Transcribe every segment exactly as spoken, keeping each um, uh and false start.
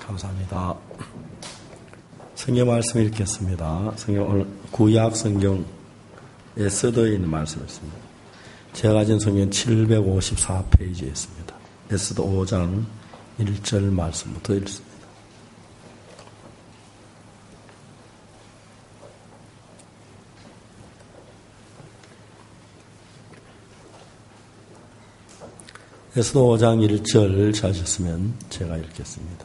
감사합니다. 성경 말씀 읽겠습니다. 성경 오늘 구약 성경 에스더에 있는 말씀이었습니다. 제가 가진 성경 칠백오십사 페이지에 있습니다. 에스더 오 장 일 절 말씀부터 읽습니다. 에스더 오 장 일 절 찾으셨으면 제가 읽겠습니다.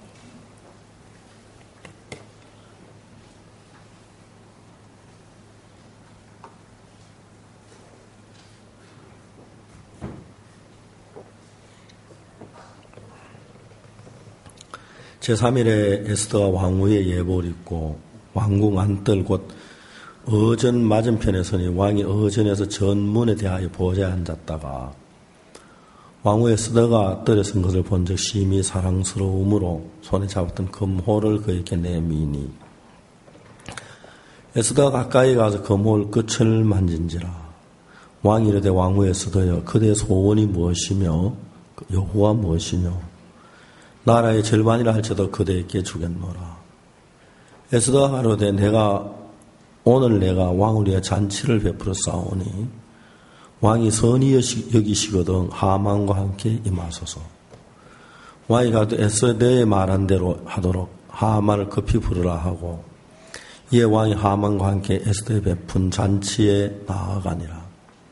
제삼 일에 에스더가 왕후의 예복을 입고 왕궁 안뜰 곧 어전 맞은편에 서니 왕이 어전에서 전문에 대하여 보좌에 앉았다가 왕후 에스더가 뜰에 선 것을 본즉 심히 사랑스러움으로 손에 잡았던 금호를 그에게 내미니 에스더가 가까이 가서 금호의 끝을 만진지라 왕이 이르되 왕후 에스더여 그대의 소원이 무엇이며 여호와 무엇이며 나라의 절반이라 할지라도 그대에게 주겠노라. 에스더가 가로되 내가 오늘 내가 왕을 위해 잔치를 베풀어 싸우니 왕이 선히 여기시거든 하만과 함께 임하소서. 왕이 가로되 에스더의 말한 대로 하도록 하만을 급히 부르라 하고 이에 왕이 하만과 함께 에스더에 베푼 잔치에 나아가니라.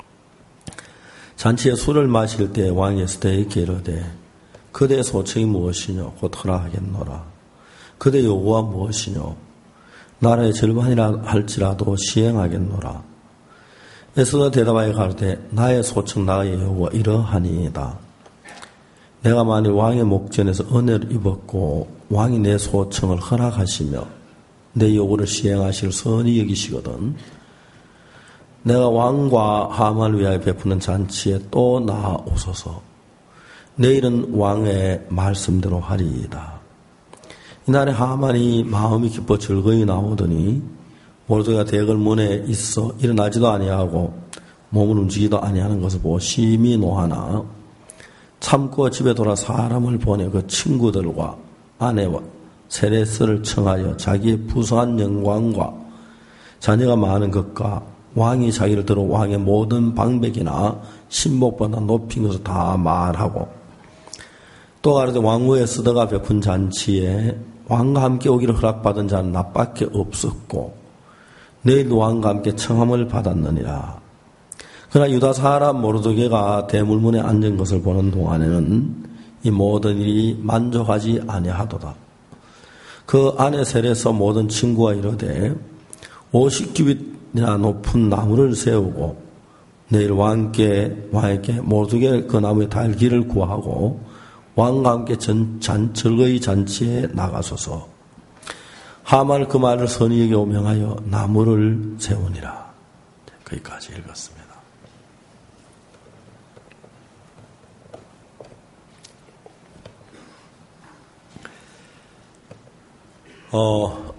잔치에 술을 마실 때 왕이 에스더에게 이르되 그대의 소청이 무엇이뇨? 곧 허락하겠노라. 그대의 요구가 무엇이뇨? 나라의 절반이라 할지라도 시행하겠노라. 에스더가 대답하여 가로되 나의 소청 나의 요구가 이러하니이다. 내가 만일 왕의 목전에서 은혜를 입었고 왕이 내 소청을 허락하시며 내 요구를 시행하실 선히 여기시거든 내가 왕과 하만을 위하여 베푸는 잔치에 또 나아오소서. 내일은 왕의 말씀대로 하리이다. 이날에 하만이 마음이 기뻐 즐거이 나오더니 모르드가 대궐문에 있어 일어나지도 아니하고 몸을 움직이도 아니하는 것을 보고 심히 노하나 참고 집에 돌아 사람을 보내 그 친구들과 아내와 세레스를 청하여 자기의 부수한 영광과 자녀가 많은 것과 왕이 자기를 들어 왕의 모든 방백이나 신복보다 높인 것을 다 말하고 또 가로되 왕후 에스더가 베푼 잔치에 왕과 함께 오기를 허락받은 자는 나밖에 없었고 내일도 왕과 함께 청함을 받았느니라. 그러나 유다 사람 모르드게가 대물문에 앉은 것을 보는 동안에는 이 모든 일이 만족하지 아니하도다. 그 안에 셀에서 모든 친구가 이르되 오십 규빗이나 높은 나무를 세우고 내일 왕께 왕에게 모르드게 그 나무에 달기를 구하고 왕과 함께 전, 잔, 즐거이 잔치에 나가소서. 하만을 그 말을 선히 여겨 오명하여 나무를 세우니라. 거기까지 읽었습니다. 어,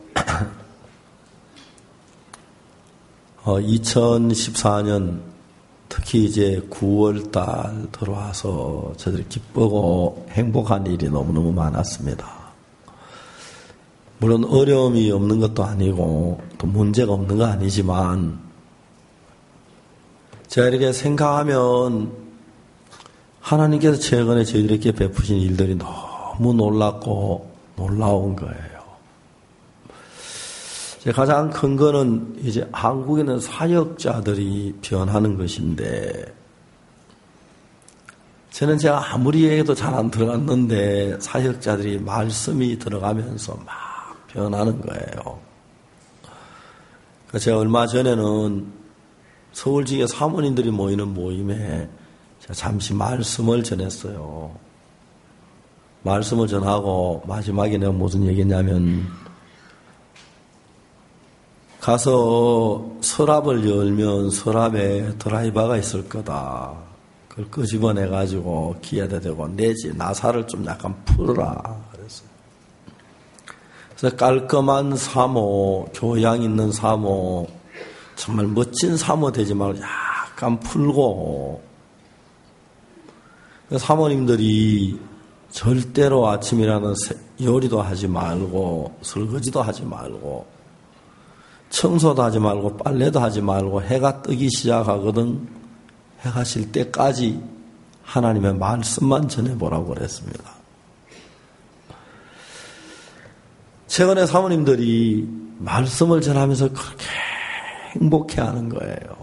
어, 이천십사 년 특히 이제 구월달 들어와서 저들이 기쁘고 행복한 일이 너무너무 많았습니다. 물론 어려움이 없는 것도 아니고 또 문제가 없는 거 아니지만 제가 이렇게 생각하면 하나님께서 최근에 저희들에게 베푸신 일들이 너무 놀랍고 놀라운 거예요. 가장 큰 거는 이제 한국에는 사역자들이 변하는 것인데 저는 제가 아무리 얘기해도 잘 안 들어갔는데 사역자들이 말씀이 들어가면서 막 변하는 거예요. 제가 얼마 전에는 서울 지역에 사모님들이 모이는 모임에 제가 잠시 말씀을 전했어요. 말씀을 전하고 마지막에 내가 무슨 얘기했냐면 가서 서랍을 열면 서랍에 드라이버가 있을 거다. 그걸 끄집어내가지고 기에다 대고 내지 나사를 좀 약간 풀어라. 그랬어요. 그래서 깔끔한 사모, 교양 있는 사모, 정말 멋진 사모 되지 말고 약간 풀고 사모님들이 절대로 아침이라는 요리도 하지 말고 설거지도 하지 말고 청소도 하지 말고 빨래도 하지 말고 해가 뜨기 시작하거든 해가 질 때까지 하나님의 말씀만 전해보라고 그랬습니다. 최근에 사모님들이 말씀을 전하면서 그렇게 행복해하는 거예요.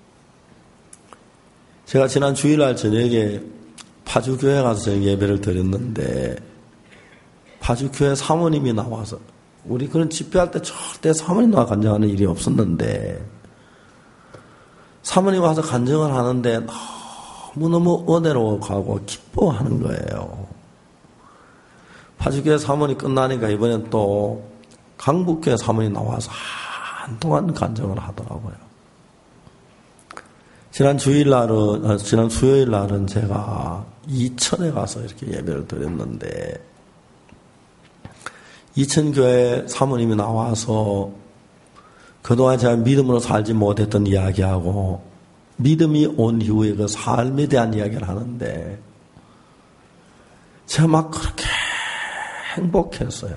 제가 지난 주일날 저녁에 파주교회 가서 저녁 예배를 드렸는데 파주교회 사모님이 나와서 우리 그런 집회할 때 절대 사모님 나와 간증하는 일이 없었는데 사모님 와서 간증을 하는데 너무너무 은혜로워하고 기뻐하는 거예요. 파주교회 사모님 끝나니까 이번엔 또 강북교회 사모님 나와서 한동안 간증을 하더라고요. 지난 주일날은, 지난 수요일날은 제가 이천에 가서 이렇게 예배를 드렸는데 이천교회 사모님이 나와서 그동안 제가 믿음으로 살지 못했던 이야기하고 믿음이 온 이후에 그 삶에 대한 이야기를 하는데 제가 막 그렇게 행복했어요.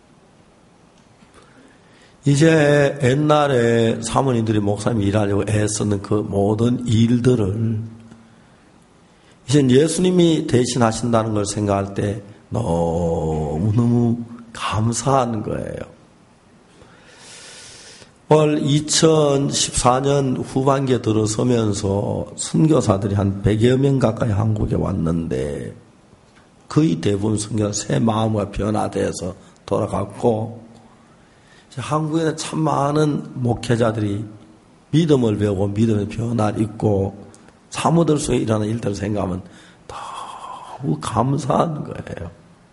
이제 옛날에 사모님들이 목사님이 일하려고 애쓰는 그 모든 일들을 이제 예수님이 대신하신다는 걸 생각할 때 너무너무 감사한 거예요. 올 이천십사 년 후반기에 들어서면서 선교사들이 한 백여 명 가까이 한국에 왔는데 거의 대부분 선교사 새 마음과 변화돼서 돌아갔고 한국에는 참 많은 목회자들이 믿음을 배우고 믿음의 변화를 입고 사모들 속에 일어나는 일들을 생각하면 너무 감사한 거예요.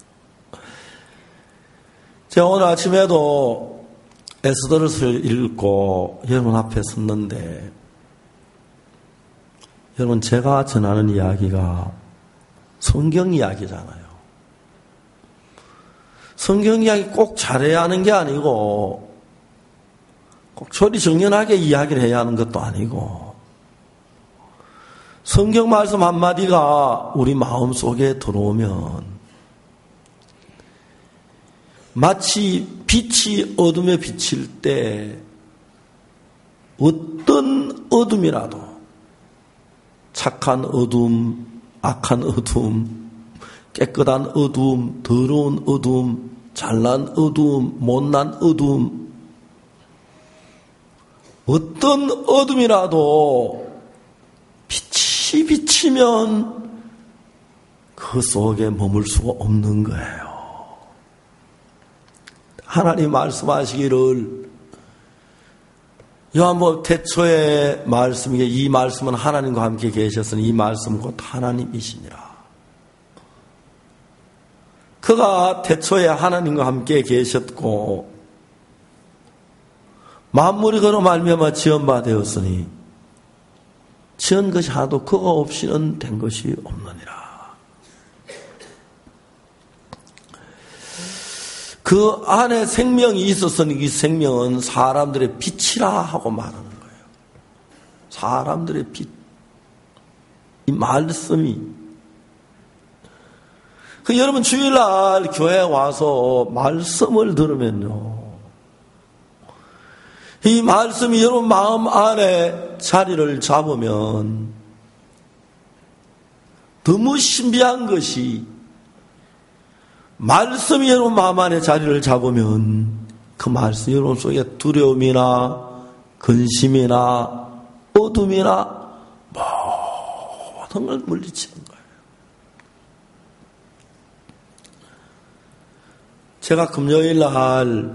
제가 오늘 아침에도 에스더를 읽고 여러분 앞에 섰는데 여러분 제가 전하는 이야기가 성경 이야기잖아요. 성경 이야기 꼭 잘해야 하는 게 아니고 꼭 조리정연하게 이야기를 해야 하는 것도 아니고 성경 말씀 한마디가 우리 마음속에 들어오면 마치 빛이 어둠에 비칠 때 어떤 어둠이라도 착한 어둠, 악한 어둠, 깨끗한 어둠, 더러운 어둠, 잘난 어둠, 못난 어둠, 어떤 어둠이라도 빛이 비치면 그 속에 머물 수가 없는 거예요. 하나님 말씀하시기를 요한복음 태초에 말씀이게 이 말씀은 하나님과 함께 계셨으니 이 말씀은 곧 하나님이시니라. 그가 태초에 하나님과 함께 계셨고 만물이 그로 말미암아 지은 바 되었으니 지은 것이 하나도 그가 없이는 된 것이 없느니라. 그 안에 생명이 있었으니 이 생명은 사람들의 빛이라 하고 말하는 거예요. 사람들의 빛. 이 말씀이. 그 여러분 주일날 교회에 와서 말씀을 들으면요. 이 말씀이 여러분 마음 안에 자리를 잡으면 너무 신비한 것이 말씀이 여러분 마음 안에 자리를 잡으면 그 말씀 여러분 속에 두려움이나 근심이나 어둠이나 모든 걸 물리치는 거예요. 제가 금요일 날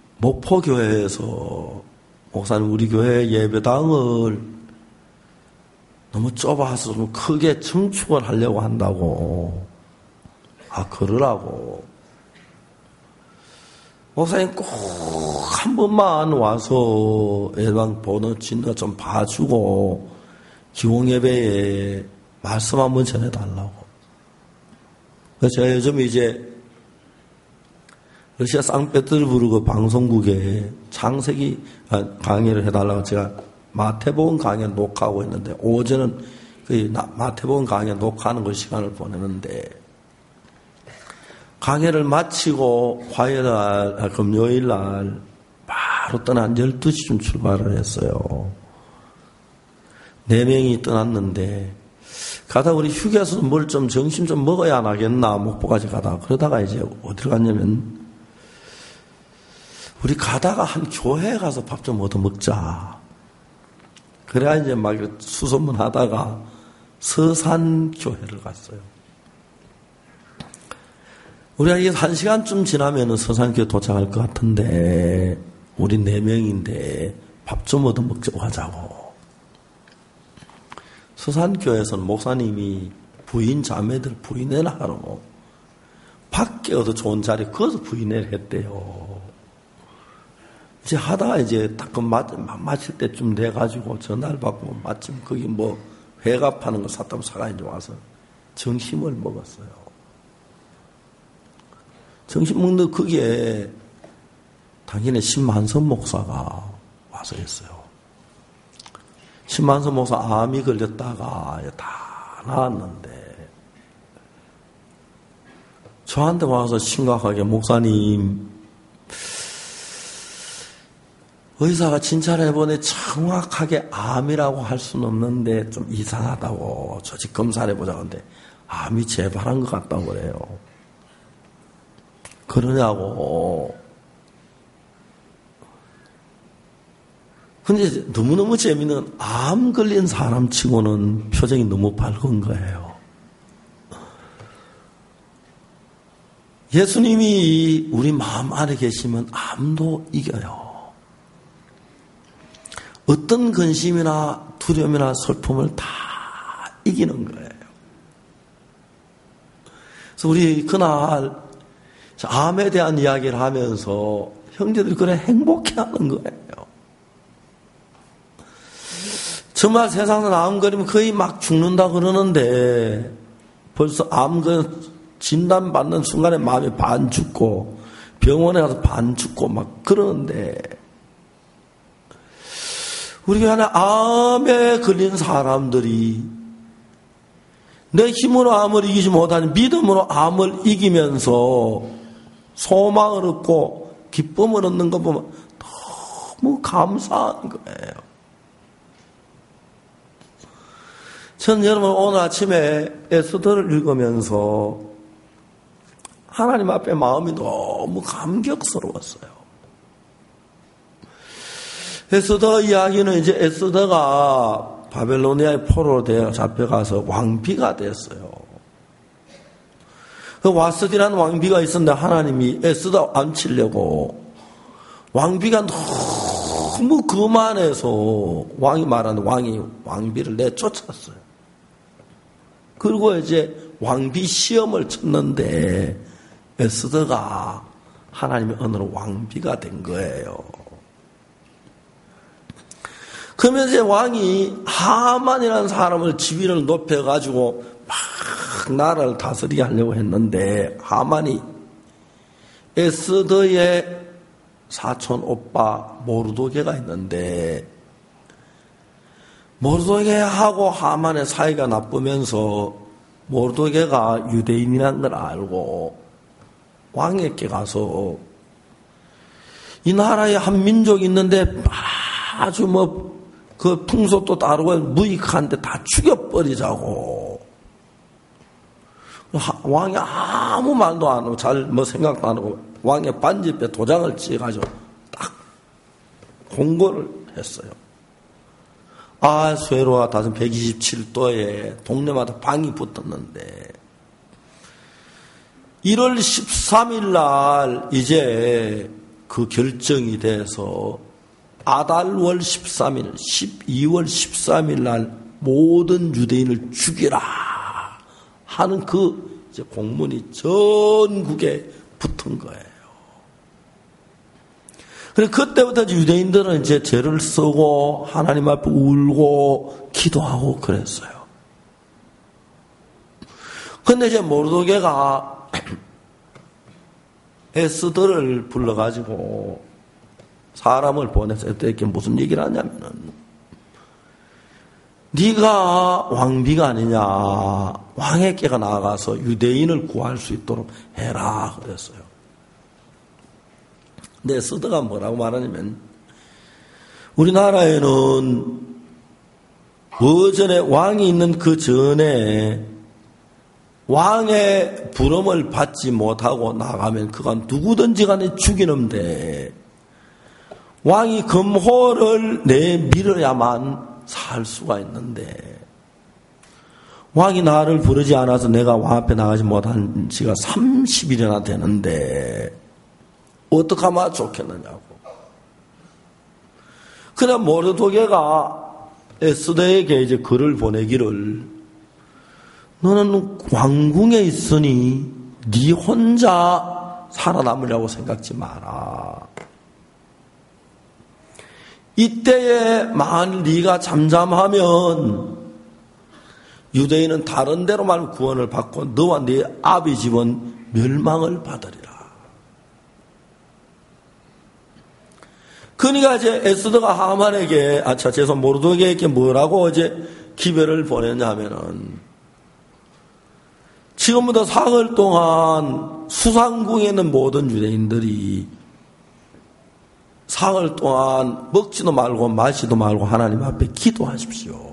목포교회에서 목사님 우리 교회 예배당을 너무 좁아서 좀 크게 증축을 하려고 한다고 아 그러라고 목사님 꼭 한 번만 와서 예방 번호 진거 좀 봐주고 기공예배에 말씀 한번 전해달라고. 그래서 제가 요즘 이제 러시아 상페테르부르크 방송국에 창세기 강의를 해달라고 제가 마태복음 강의를 녹화하고 있는데 오전은 그 마태복음 강의 녹화하는 걸 시간을 보내는데 강해를 마치고 화요일날, 금요일날 바로 떠난 열두 시쯤 출발을 했어요. 네 명이 떠났는데 가다 우리 휴게소 뭘 좀 점심 좀 먹어야 안 하겠나 목포까지 가다가 그러다가 이제 어디로 갔냐면 우리 가다가 한 교회에 가서 밥 좀 얻어 먹자. 그래야 이제 막 수소문 하다가 서산교회를 갔어요. 우리가 이게 한 시간쯤 지나면 서산교회 도착할 것 같은데, 우리 네 명인데 밥 좀 얻어 먹자고 하자고. 서산교회에서는 목사님이 부인 자매들 부인회를 하러 밖에 어디 좋은 자리 거기서 부인회를 했대요. 이제 하다가 이제 딱 그 마칠 때쯤 돼가지고 전화를 받고 마침 거기 뭐 회가 파는 거 샀다고 사가 이제 와서 점심을 먹었어요. 점심 먹는 거기에 당연히 신만선 목사가 와서 했어요. 신만선 목사 암이 걸렸다가 다 나았는데 저한테 와서 심각하게 목사님 의사가 진찰해보니 정확하게 암이라고 할 수는 없는데 좀 이상하다고 조직 검사를 해보자고 하는데 암이 재발한 것 같다고 그래요. 그러냐고. 근데 너무너무 재미있는 암 걸린 사람 치고는 표정이 너무 밝은 거예요. 예수님이 우리 마음 안에 계시면 암도 이겨요. 어떤 근심이나 두려움이나 슬픔을 다 이기는 거예요. 그래서 우리 그날 암에 대한 이야기를 하면서 형제들이 그래 행복해하는 거예요. 정말 세상에서 암 걸리면 거의 막 죽는다 그러는데 벌써 암 진단 받는 순간에 마음이 반 죽고 병원에 가서 반 죽고 막 그러는데 우리 교회 안에 암에 걸린 사람들이 내 힘으로 암을 이기지 못하니 믿음으로 암을 이기면서 소망을 얻고 기쁨을 얻는 거 보면 너무 감사한 거예요. 전 여러분 오늘 아침에 에스더를 읽으면서 하나님 앞에 마음이 너무 감격스러웠어요. 에스더 이야기는 이제 에스더가 바벨로니아의 포로로 되어 잡혀가서 왕비가 됐어요. 그 와스디라는 왕비가 있었는데 하나님이 에스더 암치려고 왕비가 너무 거만해서 왕이 말하는 왕이 왕비를 내쫓았어요. 그리고 이제 왕비 시험을 쳤는데 에스더가 하나님의 은혜로 왕비가 된 거예요. 그러면 이제 왕이 하만이라는 사람을 지위를 높여가지고 막 나라를 다스리게 하려고 했는데 하만이 에스더의 사촌 오빠 모르도게가 있는데 모르도게하고 하만의 사이가 나쁘면서 모르도게가 유대인이라는 걸 알고 왕에게 가서 이 나라에 한 민족이 있는데 아주 뭐 그 풍속도 다르고 무익한데 다 죽여버리자고. 왕이 아무 말도 안 하고 잘 뭐 생각도 안 하고 왕의 반지에 도장을 찍어가지고 딱 공고를 했어요. 아수에로와 다섯 백이십칠 도에 동네마다 방이 붙었는데 일월 십삼일 날 이제 그 결정이 돼서 아달월 십삼일, 십이월 십삼일 날 모든 유대인을 죽이라 하는 그 이제 공문이 전국에 붙은 거예요. 그래서 그때부터 유대인들은 이제 죄를 쓰고 하나님 앞에 울고 기도하고 그랬어요. 근데 이제 모르도게가 에스더를 불러가지고 사람을 보내서 에스더에게 무슨 얘기를 하냐면은 네가 왕비가 아니냐. 왕에게가 나아가서 유대인을 구할 수 있도록 해라 그랬어요. 근데 에스더가 뭐라고 말하냐면 우리나라에는 어전에 왕이 있는 그 전에 왕의 부름을 받지 못하고 나가면 그건 누구든지 간에 죽이는 데 왕이 금호를 내밀어야만 살 수가 있는데 왕이 나를 부르지 않아서 내가 왕 앞에 나가지 못한 지가 삼십 일이나 되는데 어떻게 하면 좋겠느냐고. 그냥 모르도게가 에스더에게 이제 글을 보내기를 너는 왕궁에 있으니 네 혼자 살아남으려고 생각지 마라. 이때에 만일 네가 잠잠하면 유대인은 다른 데로만 구원을 받고 너와 네 아비 집은 멸망을 받으리라. 그러니까 이제 에스더가 하만에게 아차 죄송 모르도게에게 뭐라고 이제 기별을 보냈냐 하면은 지금부터 사흘 동안 수상궁에 있는 모든 유대인들이 사흘 동안 먹지도 말고 마시도 말고 하나님 앞에 기도하십시오.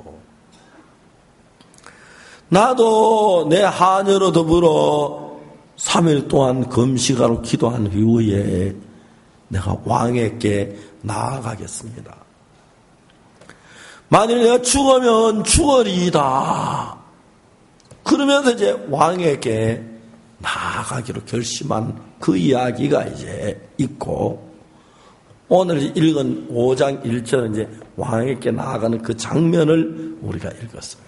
나도 내 하녀로 더불어 삼 일 동안 금식하러 기도한 후에 내가 왕에게 나아가겠습니다. 만일 내가 죽으면 죽으리이다. 그러면서 이제 왕에게 나아가기로 결심한 그 이야기가 이제 있고 오늘 읽은 오 장 일 절은 이제 왕에게 나아가는 그 장면을 우리가 읽었습니다.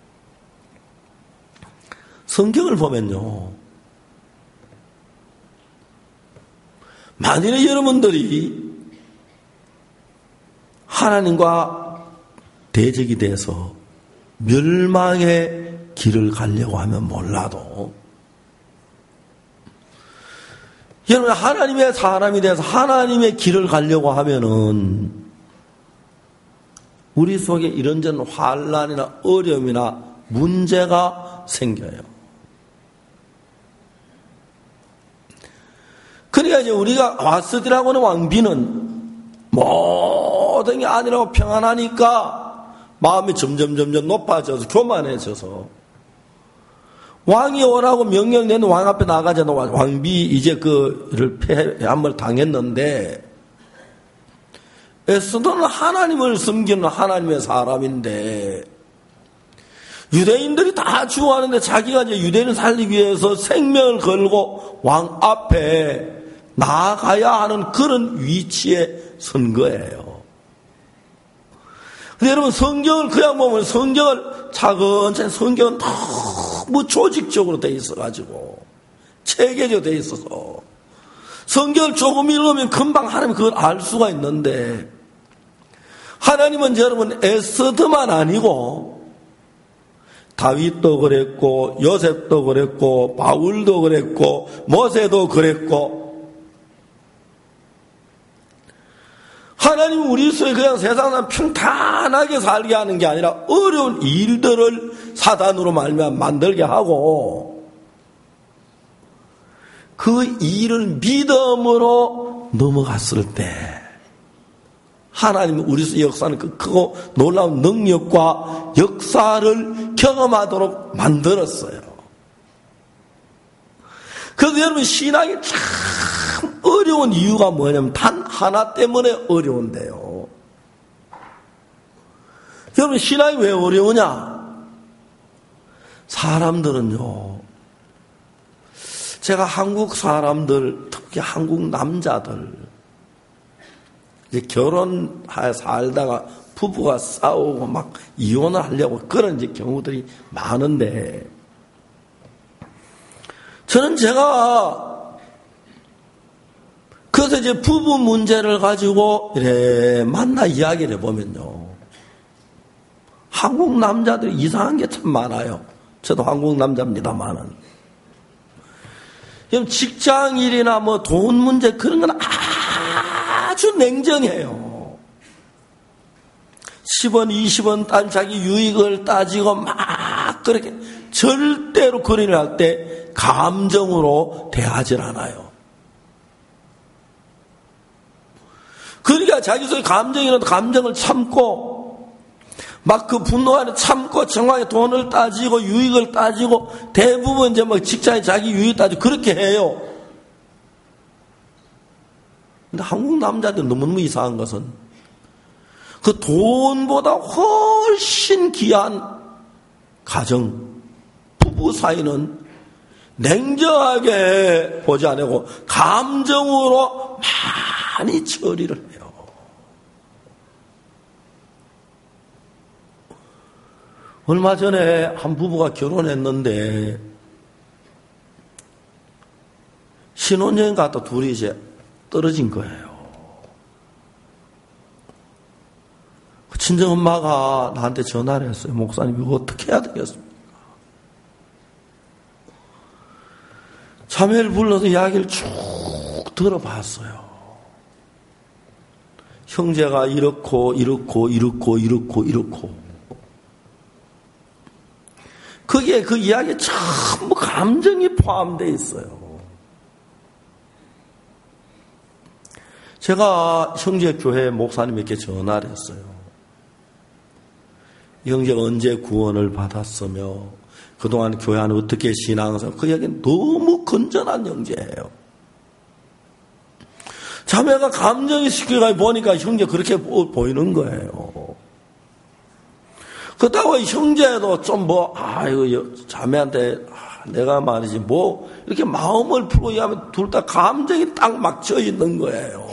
성경을 보면요. 만일에 여러분들이 하나님과 대적이 돼서 멸망의 길을 가려고 하면 몰라도 여러분 하나님의 사람이 돼서 하나님의 길을 가려고 하면은 우리 속에 이런저런 환난이나 어려움이나 문제가 생겨요. 그러니까 이제 우리가 와스디라고 하는 왕비는 모든 게 아니라고 평안하니까 마음이 점점 점점 높아져서 교만해져서 왕이 오라고 명령 내는 왕 앞에 나가자는 왕비 이제 그를 폐함을 당했는데 에스더는 하나님을 섬기는 하나님의 사람인데 유대인들이 다 죽어가는데 자기가 이제 유대인을 살리기 위해서 생명을 걸고 왕 앞에 나아가야 하는 그런 위치에 선 거예요. 근데 여러분 성경을 그냥 보면 성경을 차근차근 성경은 너무 조직적으로 돼 있어가지고 체계적으로 돼 있어서 성경을 조금 읽으면 금방 하나님 그걸 알 수가 있는데 하나님은 여러분 에스더만 아니고 다윗도 그랬고 요셉도 그랬고 바울도 그랬고 모세도 그랬고 하나님은 우리 속에 그냥 세상은 평탄하게 살게 하는 게 아니라 어려운 일들을 사단으로 말미암아 만들게 하고 그 일을 믿음으로 넘어갔을 때 하나님은 우리 속에 역사는 그 크고 놀라운 능력과 역사를 경험하도록 만들었어요. 그래서 여러분 신앙이 참 어려운 이유가 뭐냐면 단 하나 때문에 어려운데요. 여러분 신앙이 왜 어려우냐? 사람들은요. 제가 한국 사람들 특히 한국 남자들 이제 결혼해 살다가 부부가 싸우고 막 이혼을 하려고 그런 이제 경우들이 많은데 저는 제가 그래서 이제 부부 문제를 가지고 이래 만나 이야기를 해보면요. 한국 남자들이 이상한 게 참 많아요. 저도 한국 남자입니다만은. 직장 일이나 뭐 돈 문제 그런 건 아주 냉정해요. 십 원, 이십 원 딴 자기 유익을 따지고 막 그렇게 절대로 거린을 할 때 감정으로 대하질 않아요. 그러니까 자기 속에 감정이 일어나도 감정을 참고 막 그 분노 안에 참고 정확하게 돈을 따지고 유익을 따지고 대부분 이제 뭐 직장에 자기 유익 따지고 그렇게 해요. 근데 한국 남자들 너무너무 이상한 것은 그 돈보다 훨씬 귀한 가정, 부부 사이는 냉정하게 보지 않고 감정으로 많이 처리를 해요. 얼마 전에 한 부부가 결혼했는데 신혼여행 갔다 둘이 이제 떨어진 거예요. 친정엄마가 나한테 전화를 했어요. 목사님 이거 어떻게 해야 되겠습니까? 자매를 불러서 이야기를 쭉 들어봤어요. 형제가 이렇고 이렇고 이렇고 이렇고 이렇고 거기에 그 이야기에 전부 감정이 포함되어 있어요. 제가 형제 교회 목사님에게 전화를 했어요. 형제가 언제 구원을 받았으며 그동안 교회 안에 어떻게 신앙생활, 그 이야기는 너무 건전한 형제예요. 자매가 감정이 시켜가 보니까 형제 그렇게 보이는 거예요. 그렇다고 형제도 좀 뭐, 아이고, 자매한테, 아, 내가 말이지, 뭐, 이렇게 마음을 풀고 하면 둘 다 감정이 딱 막혀 있는 거예요.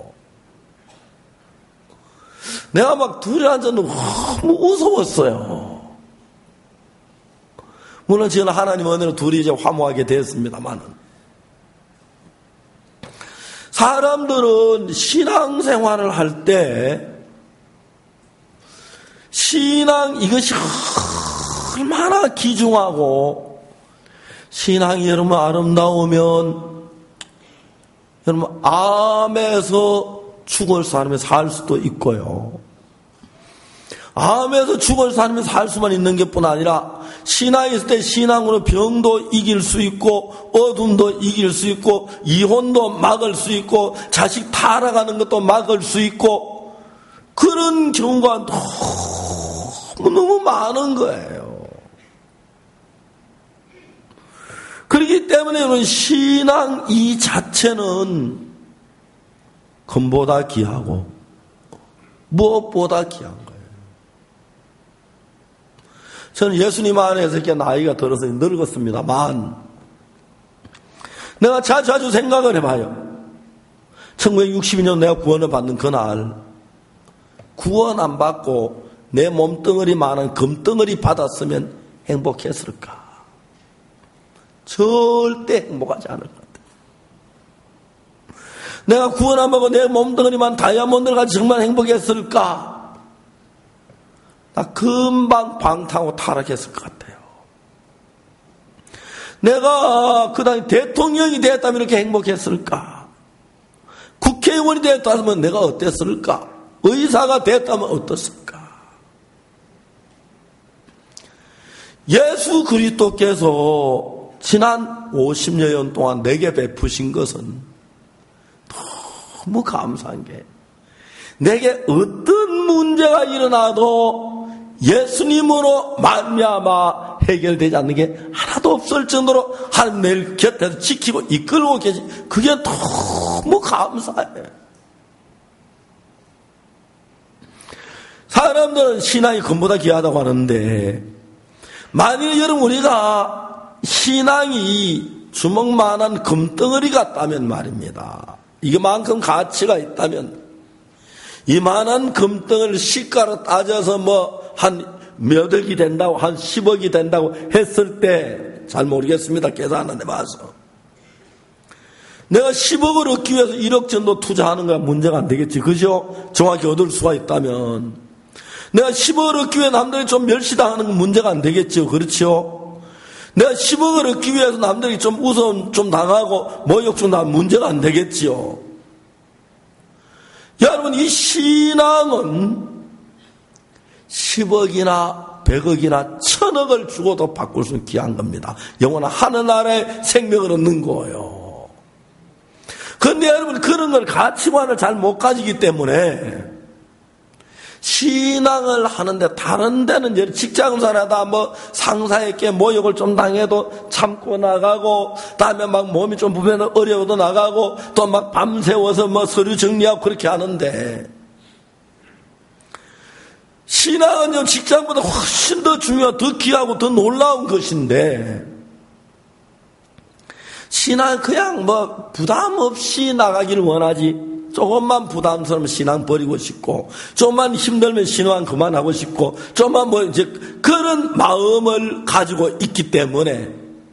내가 막 둘이 앉아서 너무 무서웠어요. 물론 지금 하나님 은혜로 둘이 이제 화목하게 됐습니다만은. 사람들은 신앙생활을 할 때, 신앙 이것이 얼마나 귀중하고 신앙이 여러분 아름다우면 여러분 암에서 죽을 사람이 살 수도 있고요. 암에서 죽을 사람이 살 수만 있는 것뿐 아니라 신앙이 있을 때 신앙으로 병도 이길 수 있고 어둠도 이길 수 있고 이혼도 막을 수 있고 자식 타락하는 것도 막을 수 있고 그런 경우가 너무 많은 거예요. 그렇기 때문에 여러분 신앙 이 자체는 금보다 귀하고 무엇보다 귀한 거예요. 저는 예수님 안에서 이렇게 나이가 들어서 늙었습니다만 내가 자주 자주 생각을 해봐요. 천구백육십이 년 내가 구원을 받는 그날 구원 안 받고 내 몸뚱어리만한 금덩어리 받았으면 행복했을까? 절대 행복하지 않을 것 같아요. 내가 구원 안 받고 내 몸뚱어리만 다이아몬드를 가지고 정말 행복했을까? 나 금방 방탕하고 타락했을 것 같아요. 내가 그 당시 대통령이 됐다면 이렇게 행복했을까? 국회의원이 됐다면 내가 어땠을까? 의사가 됐다면 어떻을까? 예수 그리스도께서 지난 오십여 년 동안 내게 베푸신 것은 너무 감사한 게 내게 어떤 문제가 일어나도 예수님으로 말미암아 해결되지 않는 게 하나도 없을 정도로 하나님 내 곁에서 지키고 이끌고 계시 그게 너무 감사해요. 사람들은 신앙이 금보다 귀하다고 하는데 만일 여러분 우리가 신앙이 주먹만한 금덩어리 같다면 말입니다. 이만큼 가치가 있다면 이만한 금덩어리를 시가로 따져서 뭐 한 몇 억이 된다고 한 십억이 된다고 했을 때 잘 모르겠습니다. 계산 안 해봐서 내가 십억을 얻기 위해서 일억 정도 투자하는 건 문제가 안 되겠지. 그죠? 정확히 얻을 수가 있다면 내가 십억을 얻기 위해 남들이 좀 멸시당하는 건 문제가 안 되겠죠. 그렇죠? 내가 십억을 얻기 위해서 남들이 좀 우선 좀 당하고 모욕 좀 당하면 문제가 안 되겠지요. 여러분 이 신앙은 십억이나 백억이나 천억을 주고도 바꿀 수 있는 귀한 겁니다. 영원한 하늘나라의 생명을 얻는 거예요. 그런데 여러분 그런 걸 가치관을 잘 못 가지기 때문에 신앙을 하는데 다른 데는 직장생활하다 뭐 상사에게 모욕을 좀 당해도 참고 나가고 다음에 막 몸이 좀 불편해도 어려워도 나가고 또 막 밤새워서 뭐 서류 정리하고 그렇게 하는데 신앙은 직장보다 훨씬 더 중요하고 더 귀하고 더 놀라운 것인데 신앙은 그냥 뭐 부담 없이 나가길 원하지 조금만 부담스러우면 신앙 버리고 싶고 조금만 힘들면 신앙 그만하고 싶고 조금만 뭐 이제 그런 마음을 가지고 있기 때문에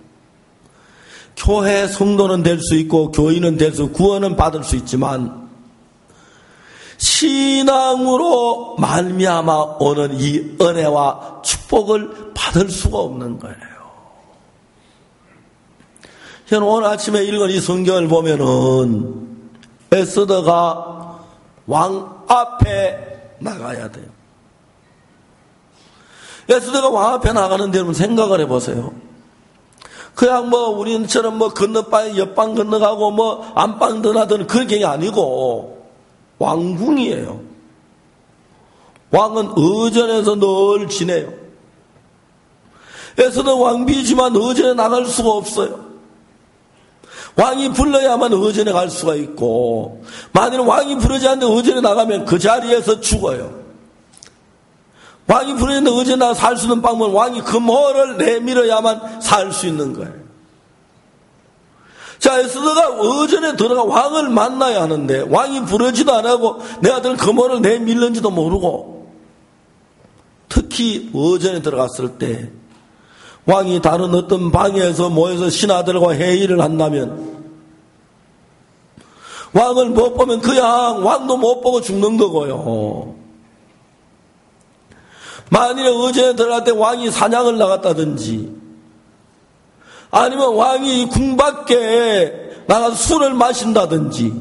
교회 성도는 될 수 있고 교인은 될 수 있고 구원은 받을 수 있지만 신앙으로 말미암아 오는 이 은혜와 축복을 받을 수가 없는 거예요. 저는 오늘 아침에 읽은 이 성경을 보면은 에스더가 왕 앞에 나가야 돼요. 에스더가 왕 앞에 나가는데 여러분 생각을 해보세요. 그냥 뭐 우리처럼 뭐 건너방에 옆방 건너가고 뭐 안방 드나드는 그런 게 아니고 왕궁이에요. 왕은 의전에서 늘 지내요. 에스더 왕비지만 의전에 나갈 수가 없어요. 왕이 불러야만 의전에 갈 수가 있고 만일 왕이 부르지 않는데 의전에 나가면 그 자리에서 죽어요. 왕이 부르는데 의전에 나가 살 수 있는 방법은 왕이 금호를 내밀어야만 살 수 있는 거예요. 자, 에스더가 의전에 들어가 왕을 만나야 하는데 왕이 부르지도 안 하고 내가 들 금호를 내밀는지도 모르고 특히 의전에 들어갔을 때 왕이 다른 어떤 방에서 모여서 신하들과 회의를 한다면 왕을 못 보면 그냥 왕도 못 보고 죽는 거고요. 만일에 의전에 들어갈 때 왕이 사냥을 나갔다든지 아니면 왕이 궁 밖에 나가서 술을 마신다든지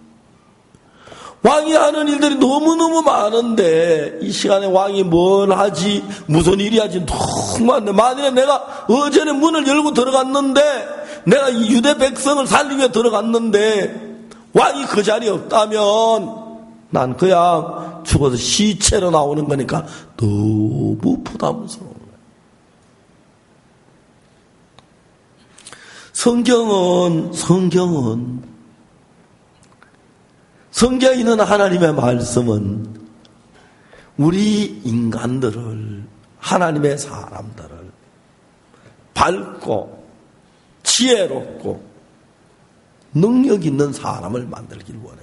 왕이 하는 일들이 너무너무 많은데 이 시간에 왕이 뭘 하지 무슨 일이 하지 너무 많네. 만일에 내가 의전에 문을 열고 들어갔는데 내가 이 유대 백성을 살리기 위해 들어갔는데 왕이 그 자리에 없다면 난 그냥 죽어서 시체로 나오는 거니까 너무 부담스러운 거예요. 성경은 성경은 성경에 있는 하나님의 말씀은 우리 인간들을 하나님의 사람들을 밝고 지혜롭고 능력 있는 사람을 만들길 원해요.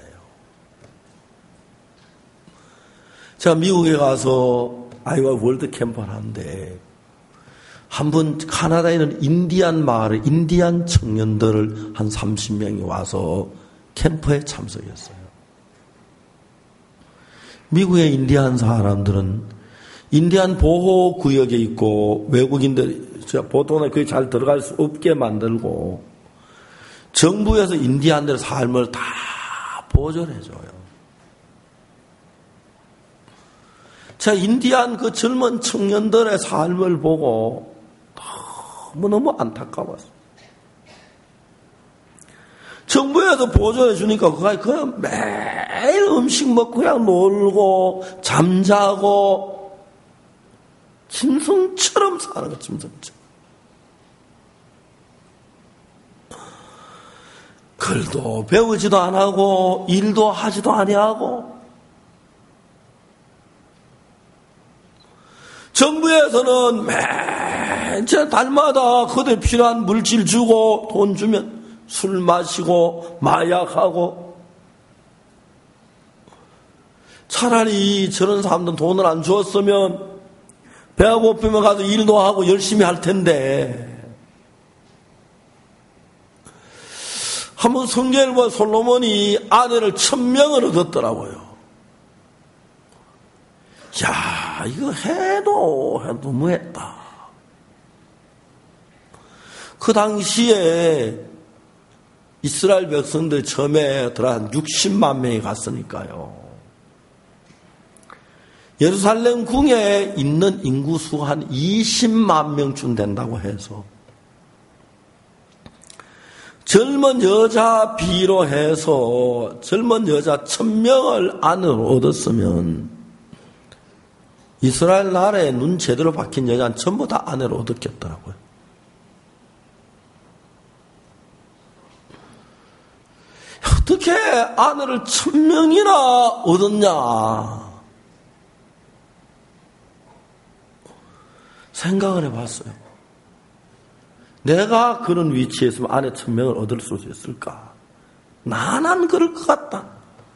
제가 미국에 가서 아이와 월드 캠프를 하는데 한번 카나다에 있는 인디안 마을 인디안 청년들을 한 삼십 명이 와서 캠프에 참석했어요. 미국의 인디안 사람들은 인디안 보호구역에 있고 외국인들 보통은 거기 잘 들어갈 수 없게 만들고 정부에서 인디안들의 삶을 다 보존해줘요. 제가 인디안 그 젊은 청년들의 삶을 보고 너무너무 안타까웠어요. 정부에서 보조해 주니까 그냥 매일 음식 먹고 그냥 놀고 잠자고 짐승처럼 사는 거 짐승처럼. 글도 배우지도 안 하고 일도 하지도 아니하고 정부에서는 매일 달마다 그들 필요한 물질 주고 돈 주면 술 마시고 마약하고 차라리 저런 사람들은 돈을 안 주었으면 배가 고프면 가서 일도 하고 열심히 할 텐데 한번 성경을 보면 솔로몬이 아내를 천명을 얻었더라고요. 야, 이거 해도 해도 너무했다. 그 당시에 이스라엘 백성들 처음에 들어 한 육십만 명이 갔으니까요. 예루살렘 궁에 있는 인구수가 한 이십만 명쯤 된다고 해서 젊은 여자 비로 해서 젊은 여자 천 명을 안으로 얻었으면 이스라엘 나라에 눈 제대로 박힌 여자는 전부 다 아내로 얻었겠더라고요. 어떻게 아내를 천 명이나 얻었냐 생각을 해봤어요. 내가 그런 위치에 있으면 아내 천 명을 얻을 수 있을까? 나는 그럴 것 같다.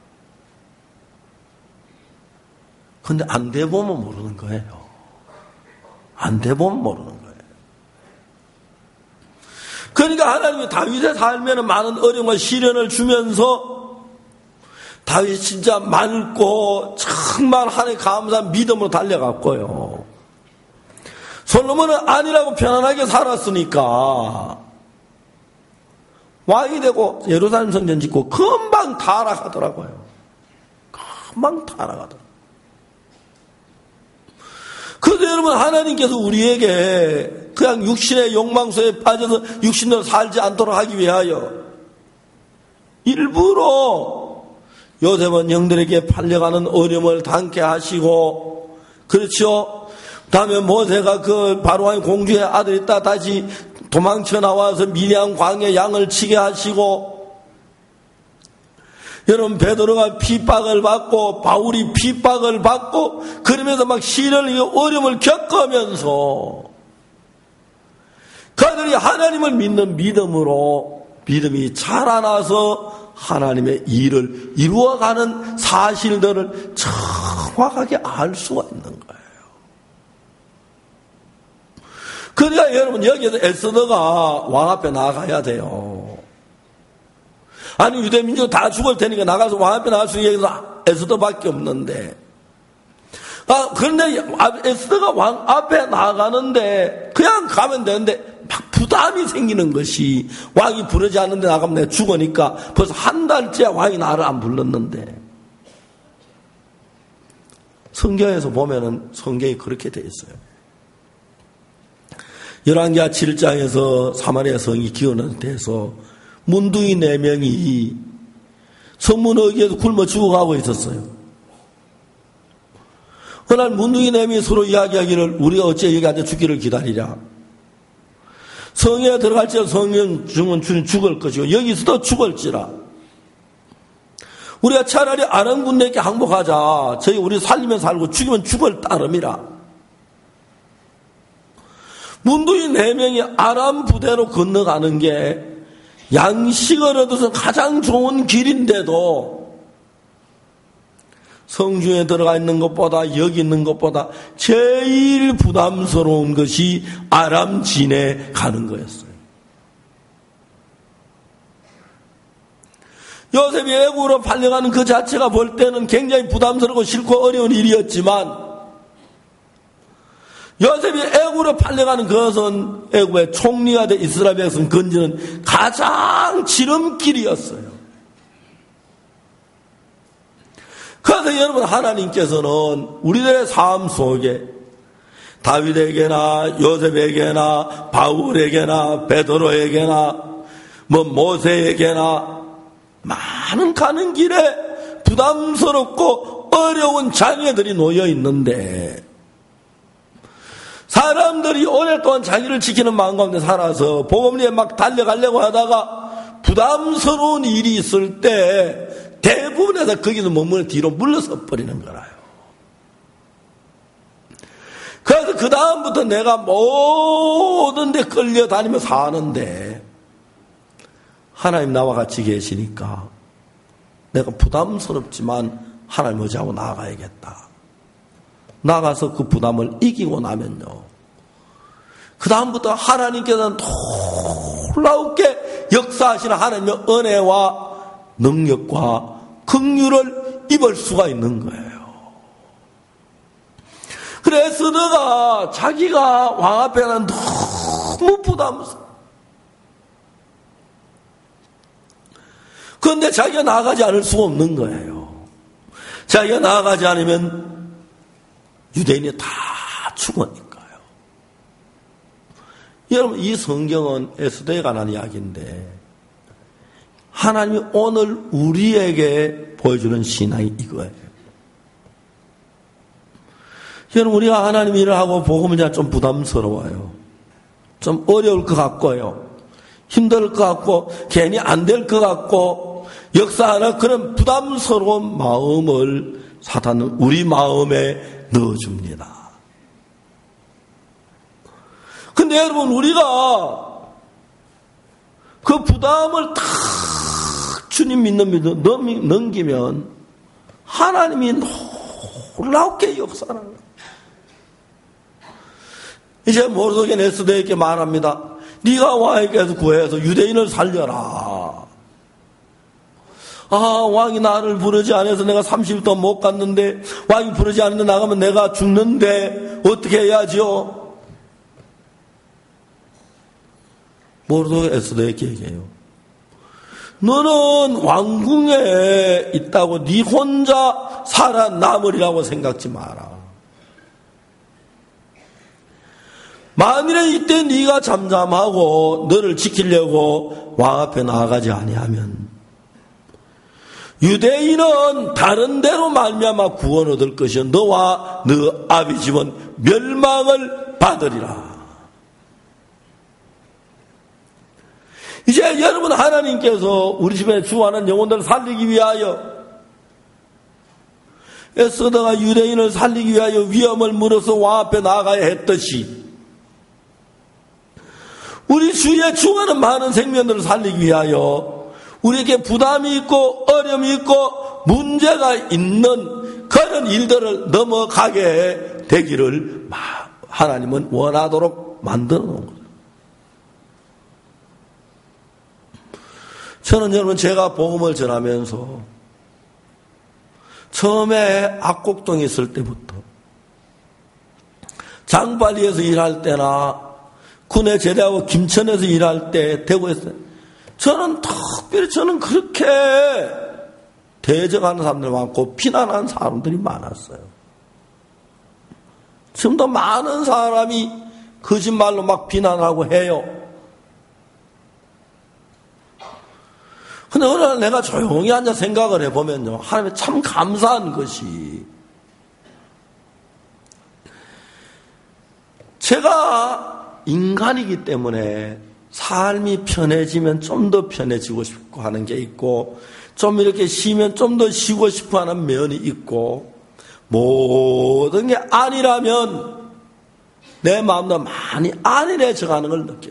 근데 안 돼 보면 모르는 거예요. 안 돼 보면 모르는 거예요. 그러니까 하나님이 다윗의 삶에는 많은 어려움과 시련을 주면서 다윗이 진짜 맑고 정말 하나님 감사한 믿음으로 달려갔고요. 솔로몬은 아니라고 편안하게 살았으니까 왕이 되고 예루살렘 성전 짓고 금방 타락하더라고요. 금방 타락하더라고요. 그래서 여러분 하나님께서 우리에게 그냥 육신의 욕망소에 빠져서 육신으로 살지 않도록 하기 위하여 일부러 요셉은 형들에게 팔려가는 어려움을 당케 하시고 그렇죠. 다음에 모세가 그 바로왕의 공주의 아들이 있다 다시 도망쳐 나와서 미디안 광야에 양을 치게 하시고 여러분 베드로가 핍박을 받고 바울이 핍박을 받고 그러면서 막 시련을 어려움을 겪으면서 그들이 하나님을 믿는 믿음으로 믿음이 자라나서 하나님의 일을 이루어가는 사실들을 정확하게 알 수가 있는 거예요. 그러니까 여러분 여기에서 에스더가 왕 앞에 나가야 돼요. 아니 유대민족 다 죽을 테니까 나가서 왕 앞에 나갈 수 있는 얘기가 에스더밖에 없는데 아 그런데 에스더가 왕 앞에 나가는데 그냥 가면 되는데 막 부담이 생기는 것이 왕이 부르지 않는데 나가면 내가 죽으니까 벌써 한 달째 왕이 나를 안 불렀는데 성경에서 보면은 성경이 그렇게 돼 있어요. 열왕기하 칠 장에서 사마리아 성이 기원에 대해서 문둥이 네 명이 성문어기에서 굶어 죽어가고 있었어요. 그날 문둥이 네 명이 서로 이야기하기를 우리가 어째 여기 앉아 죽기를 기다리랴. 성에 들어갈지라 성은 주는 죽을 것이고 여기서도 죽을지라. 우리가 차라리 아람 군대에게 항복하자. 저희 우리 살리면 살고 죽이면 죽을 따름이라. 문둥이 네 명이 아람 부대로 건너가는 게 양식을 얻어서 가장 좋은 길인데도 성중에 들어가 있는 것보다 여기 있는 것보다 제일 부담스러운 것이 아람 진에 가는 거였어요. 요셉이 애국으로 팔려가는 그 자체가 볼 때는 굉장히 부담스럽고 싫고 어려운 일이었지만 요셉이 애국으로 팔려가는 그것은 애국의 총리가 된 이스라엘 백성 건지는 가장 지름길이었어요. 그래서 여러분 하나님께서는 우리들의 삶 속에 다윗에게나 요셉에게나 바울에게나 베드로에게나 뭐 모세에게나 많은 가는 길에 부담스럽고 어려운 장애들이 놓여 있는데 사람들이 오랫동안 자기를 지키는 마음 가운데 살아서 복음리에 막 달려가려고 하다가 부담스러운 일이 있을 때 대부분에서 거기서 머무는 뒤로 물러서 버리는 거라요. 그래서 그 다음부터 내가 모든 데 끌려다니며 사는데 하나님 나와 같이 계시니까 내가 부담스럽지만 하나님 의지하고 나아가야겠다. 나가서 그 부담을 이기고 나면요. 그 다음부터 하나님께서는 놀라우게 역사하시는 하나님의 은혜와 능력과 긍휼을 입을 수가 있는 거예요. 그래서 에스더가 자기가 왕 앞에는 너무 부담스러워. 그런데 자기가 나아가지 않을 수가 없는 거예요. 자기가 나아가지 않으면 유대인이 다 죽으니까요. 여러분, 이 성경은 에스더에 관한 이야기인데 하나님이 오늘 우리에게 보여주는 신앙이 이거예요. 여러분, 우리가 하나님 일을 하고 복음을 전하면 좀 부담스러워요. 좀 어려울 것 같고요. 힘들 것 같고 괜히 안 될 것 같고 역사하는 그런 부담스러운 마음을 사탄은 우리 마음에 넣어줍니다. 근데 여러분, 우리가 그 부담을 탁 주님 믿는 믿음 넘기면 하나님이 놀랍게 역사하는 거예요. 이제 모르드게 에스더에게 말합니다. 네가 왕에게서 구해서 유대인을 살려라. 아, 왕이 나를 부르지 않아서 내가 삼십 일 동안 못 갔는데, 왕이 부르지 않는데 나가면 내가 죽는데 어떻게 해야지요? 모르드게 에스더에게 얘기해요. 너는 왕궁에 있다고 네 혼자 살아남으리라고 생각지 마라. 만일에 이때 네가 잠잠하고 너를 지키려고 왕 앞에 나아가지 아니하면 유대인은 다른 데로 말미암아 구원 얻을 것이요 너와 너 아비 집은 멸망을 받으리라. 이제 여러분, 하나님께서 우리 집에 주하는 영혼들을 살리기 위하여 에스더가 유대인을 살리기 위하여 위험을 물어서 왕 앞에 나아가야 했듯이 우리 주위에 죽어가는 많은 생명들을 살리기 위하여 우리에게 부담이 있고 어려움이 있고 문제가 있는 그런 일들을 넘어가게 되기를 하나님은 원하도록 만들어 놓은 거예요. 저는 여러분, 제가 복음을 전하면서 처음에 악곡동에 있을 때부터 장발리에서 일할 때나 군에 제대하고 김천에서 일할 때 대구에서 저는 특별히 저는 그렇게 대적하는 사람들이 많고 비난하는 사람들이 많았어요. 지금도 많은 사람이 거짓말로 막 비난하고 해요. 근데 어느 날 내가 조용히 앉아 생각을 해보면요, 하나님이 참 감사한 것이 제가 인간이기 때문에 삶이 편해지면 좀 더 편해지고 싶고 하는 게 있고 좀 이렇게 쉬면 좀 더 쉬고 싶어 하는 면이 있고 모든 게 아니라면 내 마음도 많이 안일해져가는 걸 느껴요.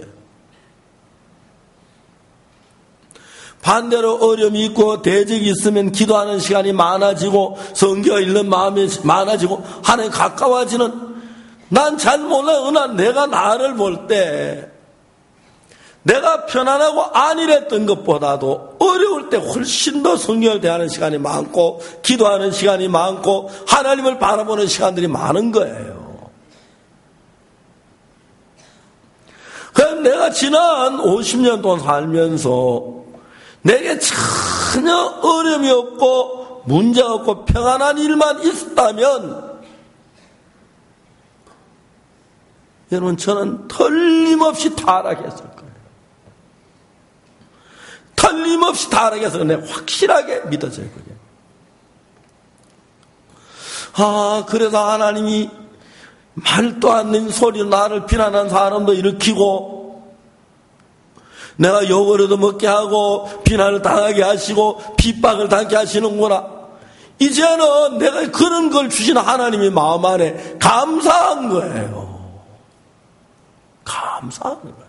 반대로 어려움이 있고 대적이 있으면 기도하는 시간이 많아지고 성경 읽는 마음이 많아지고 하나님 가까워지는 난 잘 몰라요. 어느 날 내가 나를 볼 때 내가 편안하고 안일했던 것보다도 어려울 때 훨씬 더 성경을 대하는 시간이 많고 기도하는 시간이 많고 하나님을 바라보는 시간들이 많은 거예요. 그래서 내가 지난 오십 년 동안 살면서 내게 전혀 어려움이 없고 문제가 없고 평안한 일만 있었다면 여러분, 저는 틀림없이 타락했을 거예요. 틀림없이 타락해서 내가 확실하게 믿어져요. 그게. 아, 그래서 하나님이 말도 안 되는 소리로 나를 비난하는 사람도 일으키고 내가 욕을 얻어먹게 하고 비난을 당하게 하시고 핍박을 당하게 하시는구나. 이제는 내가 그런 걸 주신 하나님의 마음 안에 감사한 거예요. 감사한 거예요.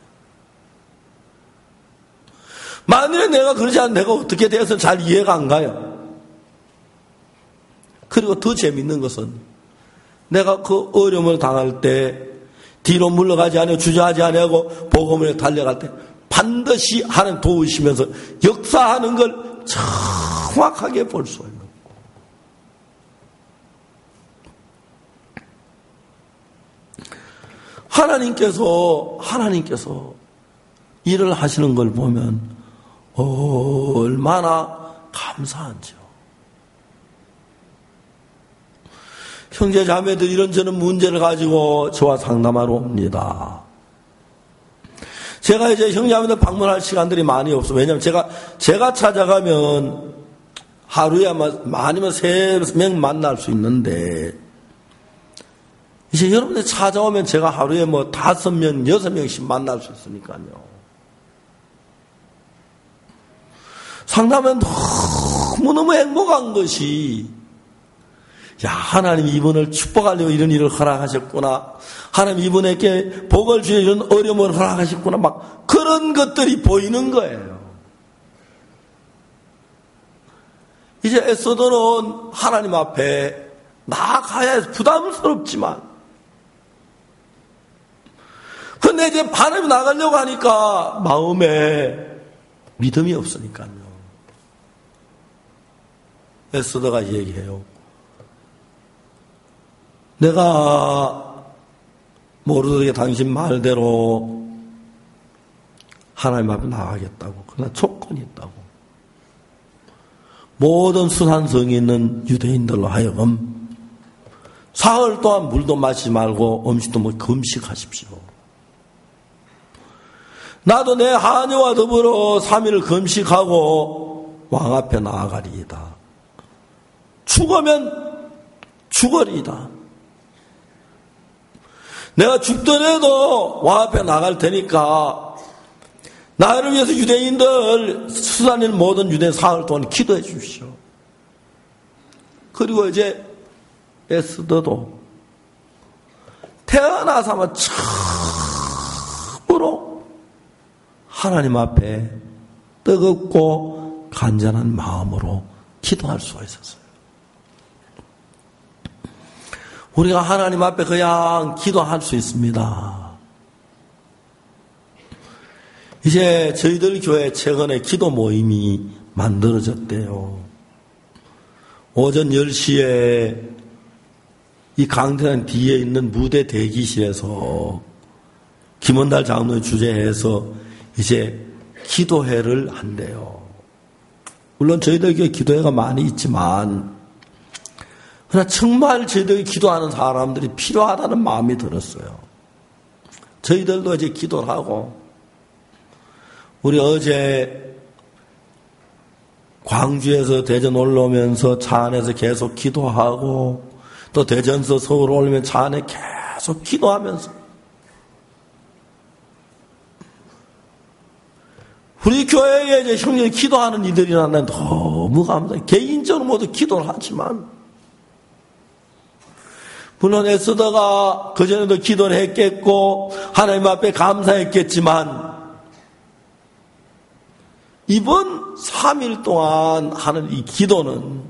만일에 내가 그러지 않으면 내가 어떻게 되어서 잘 이해가 안 가요. 그리고 더 재밌는 것은 내가 그 어려움을 당할 때 뒤로 물러가지 않고 주저하지 않고 복음을 달려갈 때 반드시 하나님 도우시면서 역사하는 걸 정확하게 볼 수 있는 거예요. 하나님께서 하나님께서 일을 하시는 걸 보면 얼마나 감사한지요. 형제 자매들 이런저런 문제를 가지고 저와 상담하러 옵니다. 제가 이제 형제 자매들 방문할 시간들이 많이 없어. 왜냐하면 제가 제가 찾아가면 하루에 아마 많으면 세 명 만날 수 있는데 이제 여러분들 찾아오면 제가 하루에 뭐 다섯 명, 여섯 명씩 만날 수 있으니까요. 상담은 너무너무 행복한 것이 야, 하나님 이분을 축복하려고 이런 일을 허락하셨구나. 하나님 이분에게 복을 주려 이런 어려움을 허락하셨구나. 막 그런 것들이 보이는 거예요. 이제 에스더는 하나님 앞에 나아가야 해서 부담스럽지만 근데 이제 바람이 나가려고 하니까 마음에 믿음이 없으니까요. 에스더가 얘기해요. 내가 모르게 당신 말대로 하나님 앞에 나가겠다고. 그러나 조건이 있다고. 모든 수산성이 있는 유대인들로 하여금 사흘 동안 물도 마시지 말고 음식도 뭐 금식하십시오. 나도 내 하녀와 더불어 삼 일 금식하고 왕 앞에 나아가리이다. 죽으면 죽으리이다. 내가 죽더라도 왕 앞에 나갈 테니까 나를 위해서 유대인들 수산인 모든 유대인 사흘 동안 기도해 주십시오. 그리고 이제 에스더도 태어나서 아마 처음으로 하나님 앞에 뜨겁고 간절한 마음으로 기도할 수가 있었어요. 우리가 하나님 앞에 그냥 기도할 수 있습니다. 이제 저희들 교회 최근에 기도 모임이 만들어졌대요. 오전 열 시에 이 강대상 뒤에 있는 무대 대기실에서 김원달 장로의 주재해서 이제 기도회를 한대요. 물론 저희들 교회 기도회가 많이 있지만 그러나 정말 저희들이 기도하는 사람들이 필요하다는 마음이 들었어요. 저희들도 이제 기도를 하고 우리 어제 광주에서 대전 올라오면서 차 안에서 계속 기도하고 또 대전에서 서울 올라오면 차 안에 계속 기도하면서 우리 교회에 이제 형제들이 기도하는 이들이라는 너무 감사해요. 개인적으로 모두 기도를 하지만 물론 에스더가 그전에도 기도를 했겠고 하나님 앞에 감사했겠지만 이번 삼 일 동안 하는 이 기도는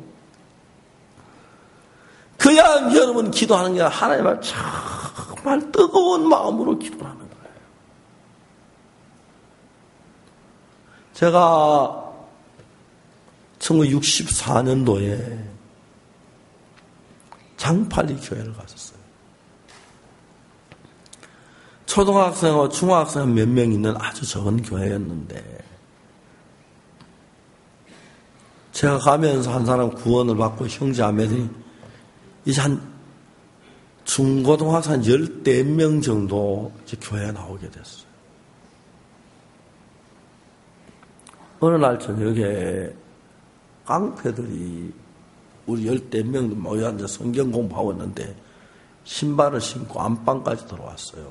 그냥 여러분 기도하는 게 아니라 하나님 앞에 정말 뜨거운 마음으로 기도하는 거예요. 제가 천구백육십사 년도에 장팔리 교회를 갔었어요. 초등학생과 중학생 몇 명 있는 아주 적은 교회였는데 제가 가면서 한 사람 구원을 받고 형제자매들이 이제 한 중고등학생 열댓 명 정도 이제 교회에 나오게 됐어요. 어느 날 저녁에 깡패들이 우리 열댓 명 모여 앉아 성경 공부하고 있는데 신발을 신고 안방까지 들어왔어요.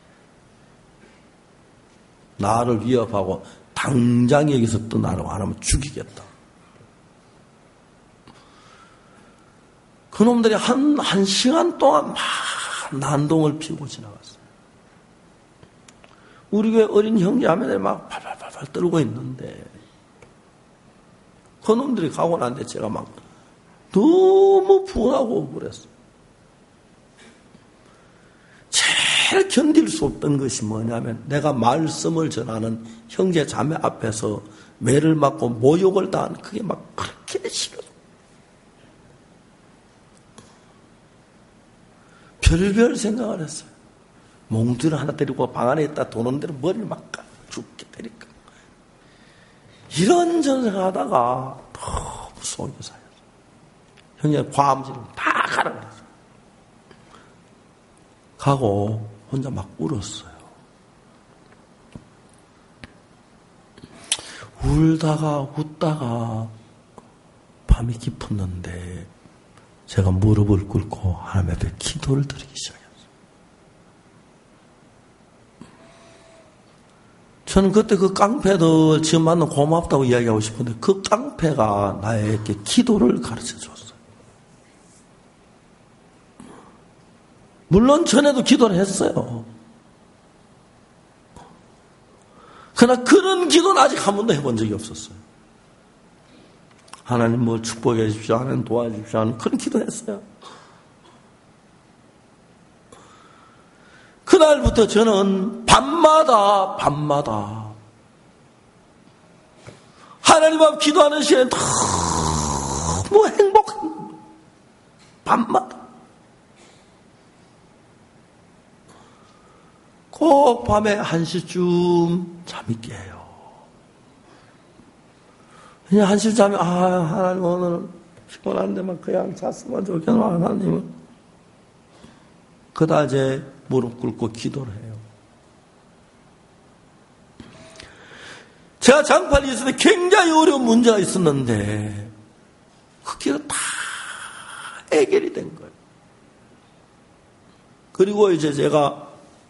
나를 위협하고 당장 여기서 떠나라고 안 하면 죽이겠다. 그놈들이 한, 한 시간 동안 막 난동을 피우고 지나갔어요. 우리 교회 어린 형제자매들이 막 팔팔팔팔 떨고 있는데 그놈들이 가고 난데 제가 막 너무 분하고 억울했어요. 제일 견딜 수 없던 것이 뭐냐면 내가 말씀을 전하는 형제 자매 앞에서 매를 맞고 모욕을 당하는 그게 막 그렇게 싫어요. 별별 생각을 했어요. 몽둥이를 하나 때리고 방 안에 있다 도는 대로 머리를 막 죽게 때릴까. 이런저런 생각하다가 너무 속이 상했어요. 형님 과음질을 다 가라 그랬어요. 가고 혼자 막 울었어요. 울다가 웃다가 밤이 깊었는데 제가 무릎을 꿇고 하나님 앞에 기도를 드리기 시작했어요. 저는 그때 그 깡패들 지금 만나 고맙다고 이야기하고 싶은데 그 깡패가 나에게 기도를 가르쳐 줬어요. 물론 전에도 기도를 했어요. 그러나 그런 기도는 아직 한 번도 해본 적이 없었어요. 하나님 뭘 축복해 주십시오. 하나님 도와주십시오. 하는 그런 기도를 했어요. 그날부터 저는 밤마다 밤마다 하나님 앞 기도하는 시간에 너무 행복한 밤마다 꼭 밤에 한 시쯤 잠이 깨요. 그냥 한 시쯤 잠이 아 하나님 오늘 피곤한데 막 그냥 잤으면 좋겠나 하나님은 그다지 무릎 꿇고 기도를 해요. 제가 장판이 있을 때 굉장히 어려운 문제가 있었는데 그 기도 다 해결이 된 거예요. 그리고 이제 제가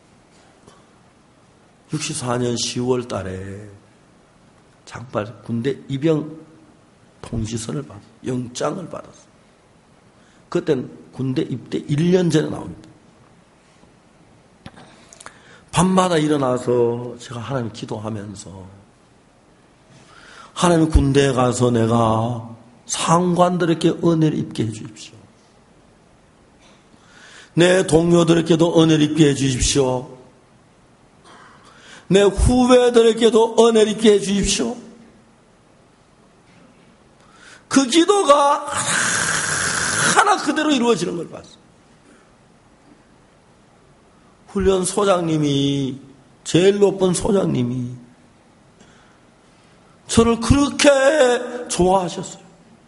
육십사 년 시월 달에 장팔 군대 입영 통지서를 받았어요. 영장을 받았어요. 그때는 군대 입대 일 년 전에 나옵니다. 밤마다 일어나서 제가 하나님 기도하면서 하나님 군대에 가서 내가 상관들에게 은혜를 입게 해 주십시오. 내 동료들에게도 은혜를 입게 해 주십시오. 내 후배들에게도 은혜를 입게 해 주십시오. 그 기도가 하나, 하나 그대로 이루어지는 걸 봤어요. 훈련 소장님이, 제일 높은 소장님이 저를 그렇게 좋아하셨어요.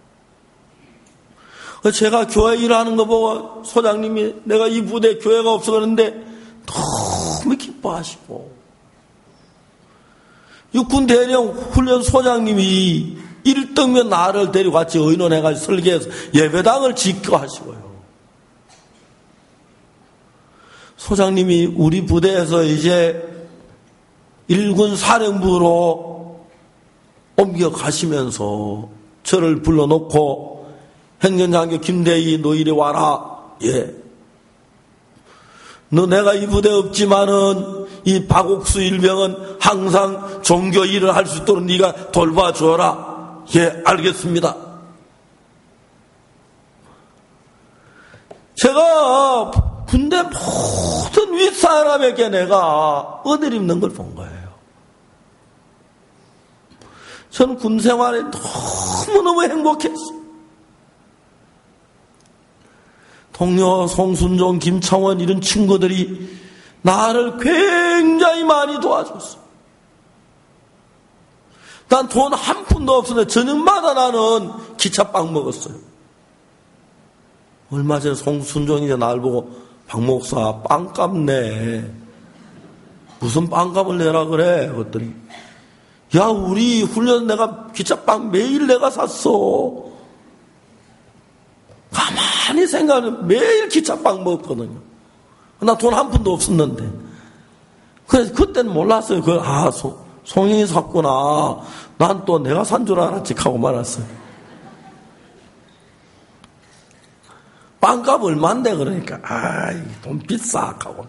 제가 교회 일하는 거 보고 소장님이 내가 이 부대 교회가 없어 그러는데 너무 기뻐하시고 육군 대령 훈련 소장님이 일 등면 나를 데리고 같이 의논해가지고 설계해서 예배당을 짓고 하시고요. 소장님이 우리 부대에서 이제 일군 사령부로 옮겨가시면서 저를 불러놓고 행정장교 김대희 너 이리 와라. 예. 너 내가 이 부대 없지만은 이 박옥수 일병은 항상 종교 일을 할 수 있도록 네가 돌봐줘라. 예, 알겠습니다. 제가 군대 모든 윗사람에게 내가 은혜를 입는 걸 본 거예요. 저는 군 생활에 너무너무 행복했어요. 동료 송순종, 김창원 이런 친구들이 나를 굉장히 많이 도와줬어. 난 돈 한 푼도 없었는데 저녁마다 나는 기차빵 먹었어요. 얼마 전에 송순종이 나를 보고 박 목사 빵값 내. 무슨 빵값을 내라 그래? 그랬더니 야 우리 훈련 내가 기차빵 매일 내가 샀어. 가만히 생각하면 매일 기차빵 먹었거든요. 나 돈 한 푼도 없었는데. 그래서 그때는 몰랐어요. 그, 아, 소, 송영이 샀구나. 난 또 내가 산 줄 알았지 하고 말았어요. 빵값 얼만데 그러니까, 아이, 돈 비싸 하고.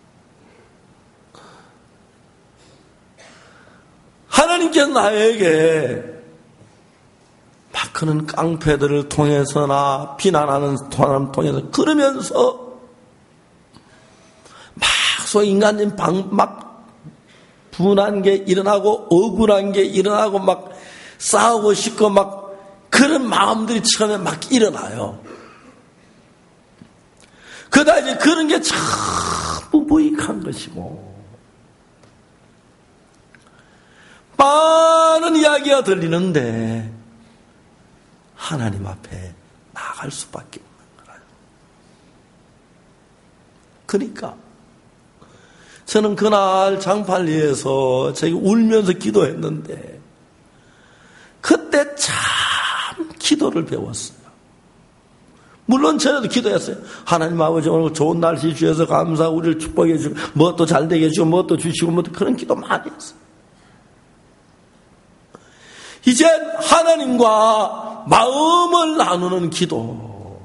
하나님께서 나에게 막 그런 깡패들을 통해서나 비난하는 사람 통해서 그러면서 막 소위 인간적인 방, 막 분한 게 일어나고 억울한 게 일어나고 막 싸우고 싶고 막 그런 마음들이 처음에 막 일어나요. 그러다 이제 그런 게 전부 무익한 것이고 많은 이야기가 들리는데 하나님 앞에 나갈 수밖에 없는 거예요. 그러니까 저는 그날 장팔리에서 제가 울면서 기도했는데 그때 참 기도를 배웠어요. 물론 전에도 기도했어요. 하나님 아버지 오늘 좋은 날씨 주셔서 감사하고 우리를 축복해 주고 무엇도 잘 되게 해주고 무엇도 주시고 뭐 그런 기도 많이 했어요. 이젠 하나님과 마음을 나누는 기도.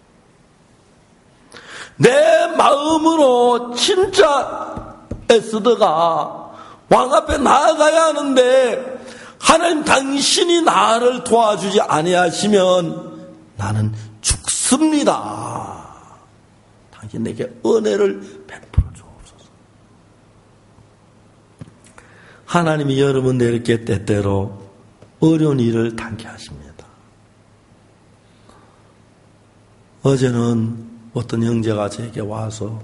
내 마음으로 진짜 에스더가 왕 앞에 나아가야 하는데 하나님 당신이 나를 도와주지 아니하시면 나는 죽습니다. 당신 내게 은혜를 베풀어 주옵소서. 하나님이 여러분들 이렇게 때때로 어려운 일을 당케 하십니다. 어제는 어떤 형제가 제게 와서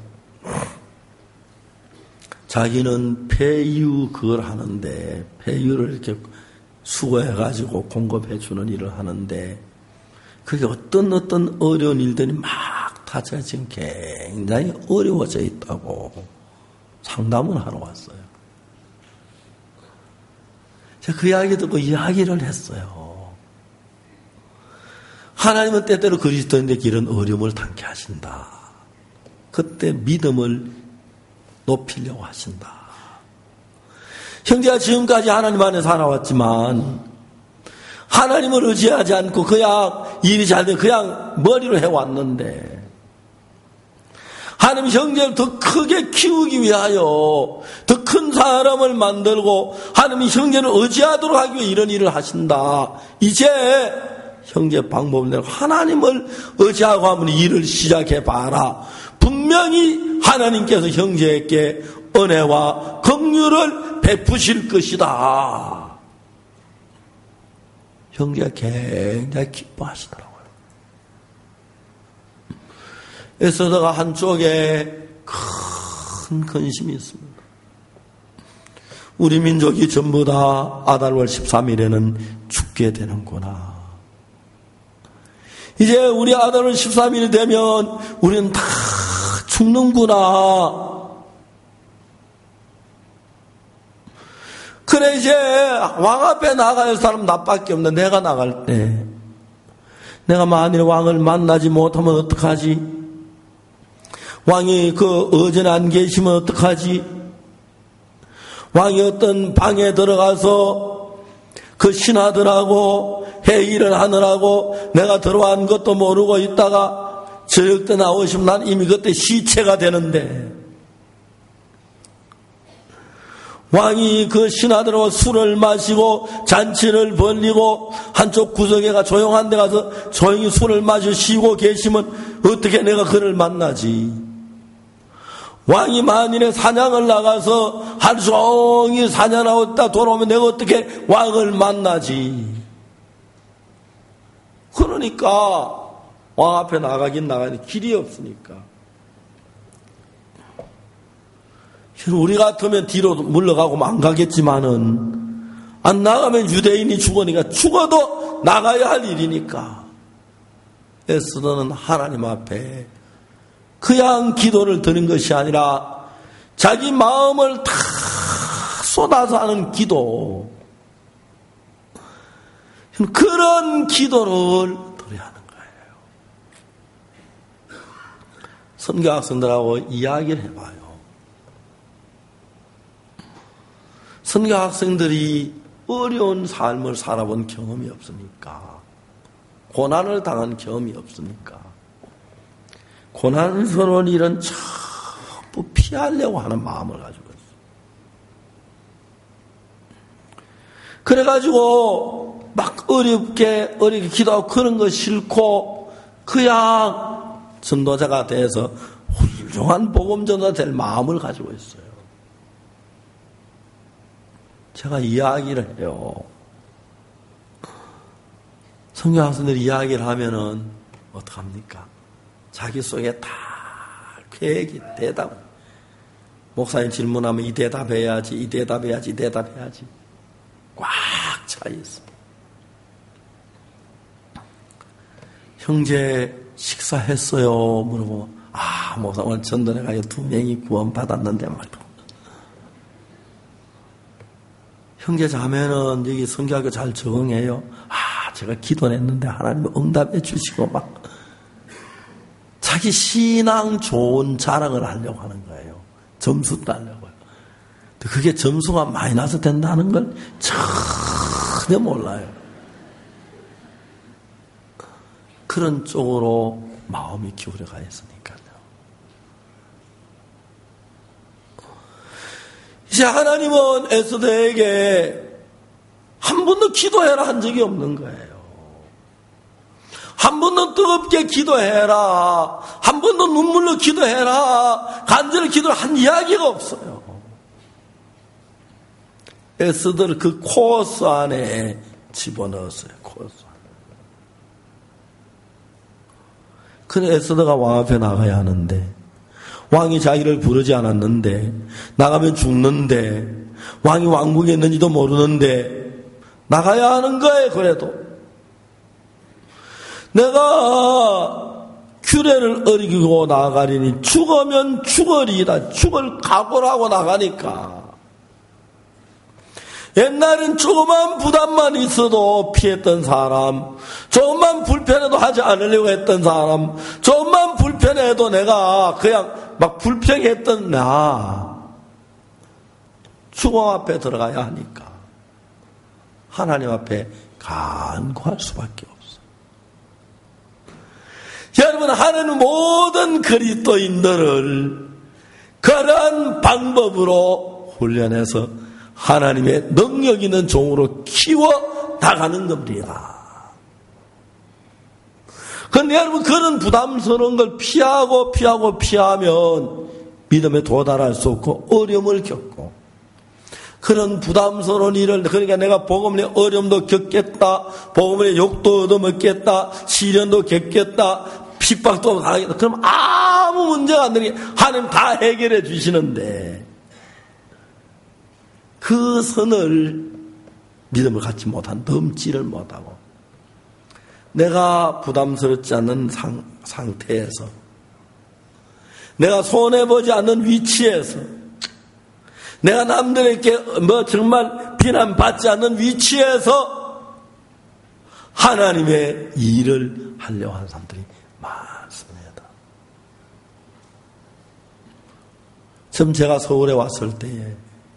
자기는 폐유 그걸 하는데 폐유를 이렇게 수거해가지고 공급해주는 일을 하는데 그게 어떤 어떤 어려운 일들이 막 다 지금 굉장히 어려워져 있다고 상담을 하러 왔어요. 제가 그 이야기 듣고 이야기를 했어요. 하나님은 때때로 그리스도인에게 이런 어려움을 당케 하신다. 그때 믿음을 높이려고 하신다. 형제가 지금까지 하나님 안에 살아왔지만 하나님을 의지하지 않고 그냥 일이 잘 돼 그냥 머리로 해왔는데 하나님 형제를 더 크게 키우기 위하여 더 큰 사람을 만들고 하나님 형제를 의지하도록 하기 위해 이런 일을 하신다. 이제 형제 방법을 내고 하나님을 의지하고 한번 일을 시작해봐라. 분명히 하나님께서 형제에게 은혜와 긍휼을 베푸실 것이다. 형제가 굉장히 기뻐하시더라고요. 에스더가 한쪽에 큰 근심이 있습니다. 우리 민족이 전부 다 아달월 십삼 일에는 죽게 되는구나. 이제 우리 아달월 십삼 일이 되면 우리는 다 죽는구나. 그래 이제 왕 앞에 나갈 사람 나밖에 없는데 내가 나갈 때 내가 만일 왕을 만나지 못하면 어떡하지? 왕이 그 어제는 안 계시면 어떡하지? 왕이 어떤 방에 들어가서 그 신하들하고 회의를 하느라고 내가 들어간 것도 모르고 있다가 저녁 때 나오시면 난 이미 그때 시체가 되는데 왕이 그 신하들하고 술을 마시고 잔치를 벌리고 한쪽 구석에 가 조용한 데 가서 조용히 술을 마시고 쉬고 계시면 어떻게 내가 그를 만나지? 왕이 만일에 사냥을 나가서 하루 종일 사냥하고 있다 돌아오면 내가 어떻게 왕을 만나지? 그러니까 왕 앞에 나가긴 나가니 길이 없으니까. 우리 같으면 뒤로 물러가고 안 가겠지만은 안 나가면 유대인이 죽으니까 죽어도 나가야 할 일이니까 에스더는 하나님 앞에 그냥 기도를 드린 것이 아니라 자기 마음을 다 쏟아서 하는 기도, 그런 기도를 드려야 하는 거예요. 선교학생들하고 이야기를 해봐요. 선교학생들이 어려운 삶을 살아본 경험이 없으니까, 고난을 당한 경험이 없으니까 고난스러운 일은 전부 피하려고 하는 마음을 가지고 있어요. 그래가지고 막 어렵게 어렵게 기도하고 그런 거 싫고 그냥 전도자가 돼서 훌륭한 복음전도자 될 마음을 가지고 있어요. 제가 이야기를 해요. 선교학생들이 이야기를 하면은 어떡합니까? 자기 속에 다 계획이 대답. 목사님 질문하면 이 대답해야지, 이 대답해야지, 이 대답해야지. 꽉 차 있어. 형제 식사했어요? 물어보면 아 아, 목사 오늘 전도에 가서 두 명이 구원받았는데 말이야. 형제 자매는 여기 성경학교 잘 적응해요. 아, 제가 기도했는데 하나님 응답해 주시고 막 자기 신앙 좋은 자랑을 하려고 하는 거예요. 점수 따려고요. 그게 점수가 마이너스 된다는 걸 전혀 몰라요. 그런 쪽으로 마음이 기울어가 있으니까요. 이제 하나님은 에스더에게 한 번도 기도해라 한 적이 없는 거예요. 한 번도 뜨겁게 기도해라, 한 번도 눈물로 기도해라, 간절히 기도를 한 이야기가 없어요. 에스더를 그 코스 안에 집어넣었어요. 코스 안에. 그래 에스더가 왕 앞에 나가야 하는데 왕이 자기를 부르지 않았는데 나가면 죽는데 왕이 왕궁에 있는지도 모르는데 나가야 하는 거예요. 그래도 내가 규례를 어기고 나가리니 죽으면 죽으리다. 죽을 각오를 하고 나가니까 옛날엔 조그만 부담만 있어도 피했던 사람, 조금만 불편해도 하지 않으려고 했던 사람, 조금만 불편해도 내가 그냥 막 불평했던 나 죽음 앞에 들어가야 하니까 하나님 앞에 간구할 수밖에 없어요. 여러분, 하나님은 모든 그리스도인들을 그러한 방법으로 훈련해서 하나님의 능력 있는 종으로 키워 나가는 겁니다. 그런데 여러분, 그런 부담스러운 걸 피하고 피하고 피하면 믿음에 도달할 수 없고 어려움을 겪고, 그런 부담스러운 일을, 그러니까 내가 복음의 어려움도 겪겠다, 복음의 욕도 얻어먹겠다, 시련도 겪겠다, 핍박도 당하겠다. 그럼 아무 문제가 안 되게 하나님 다 해결해 주시는데 그 선을 믿음을 갖지 못한, 넘지를 못하고 내가 부담스럽지 않는 상, 상태에서, 내가 손해보지 않는 위치에서, 내가 남들에게 뭐 정말 비난받지 않는 위치에서 하나님의 일을 하려고 하는 사람들이 많습니다. 처음 제가 서울에 왔을 때에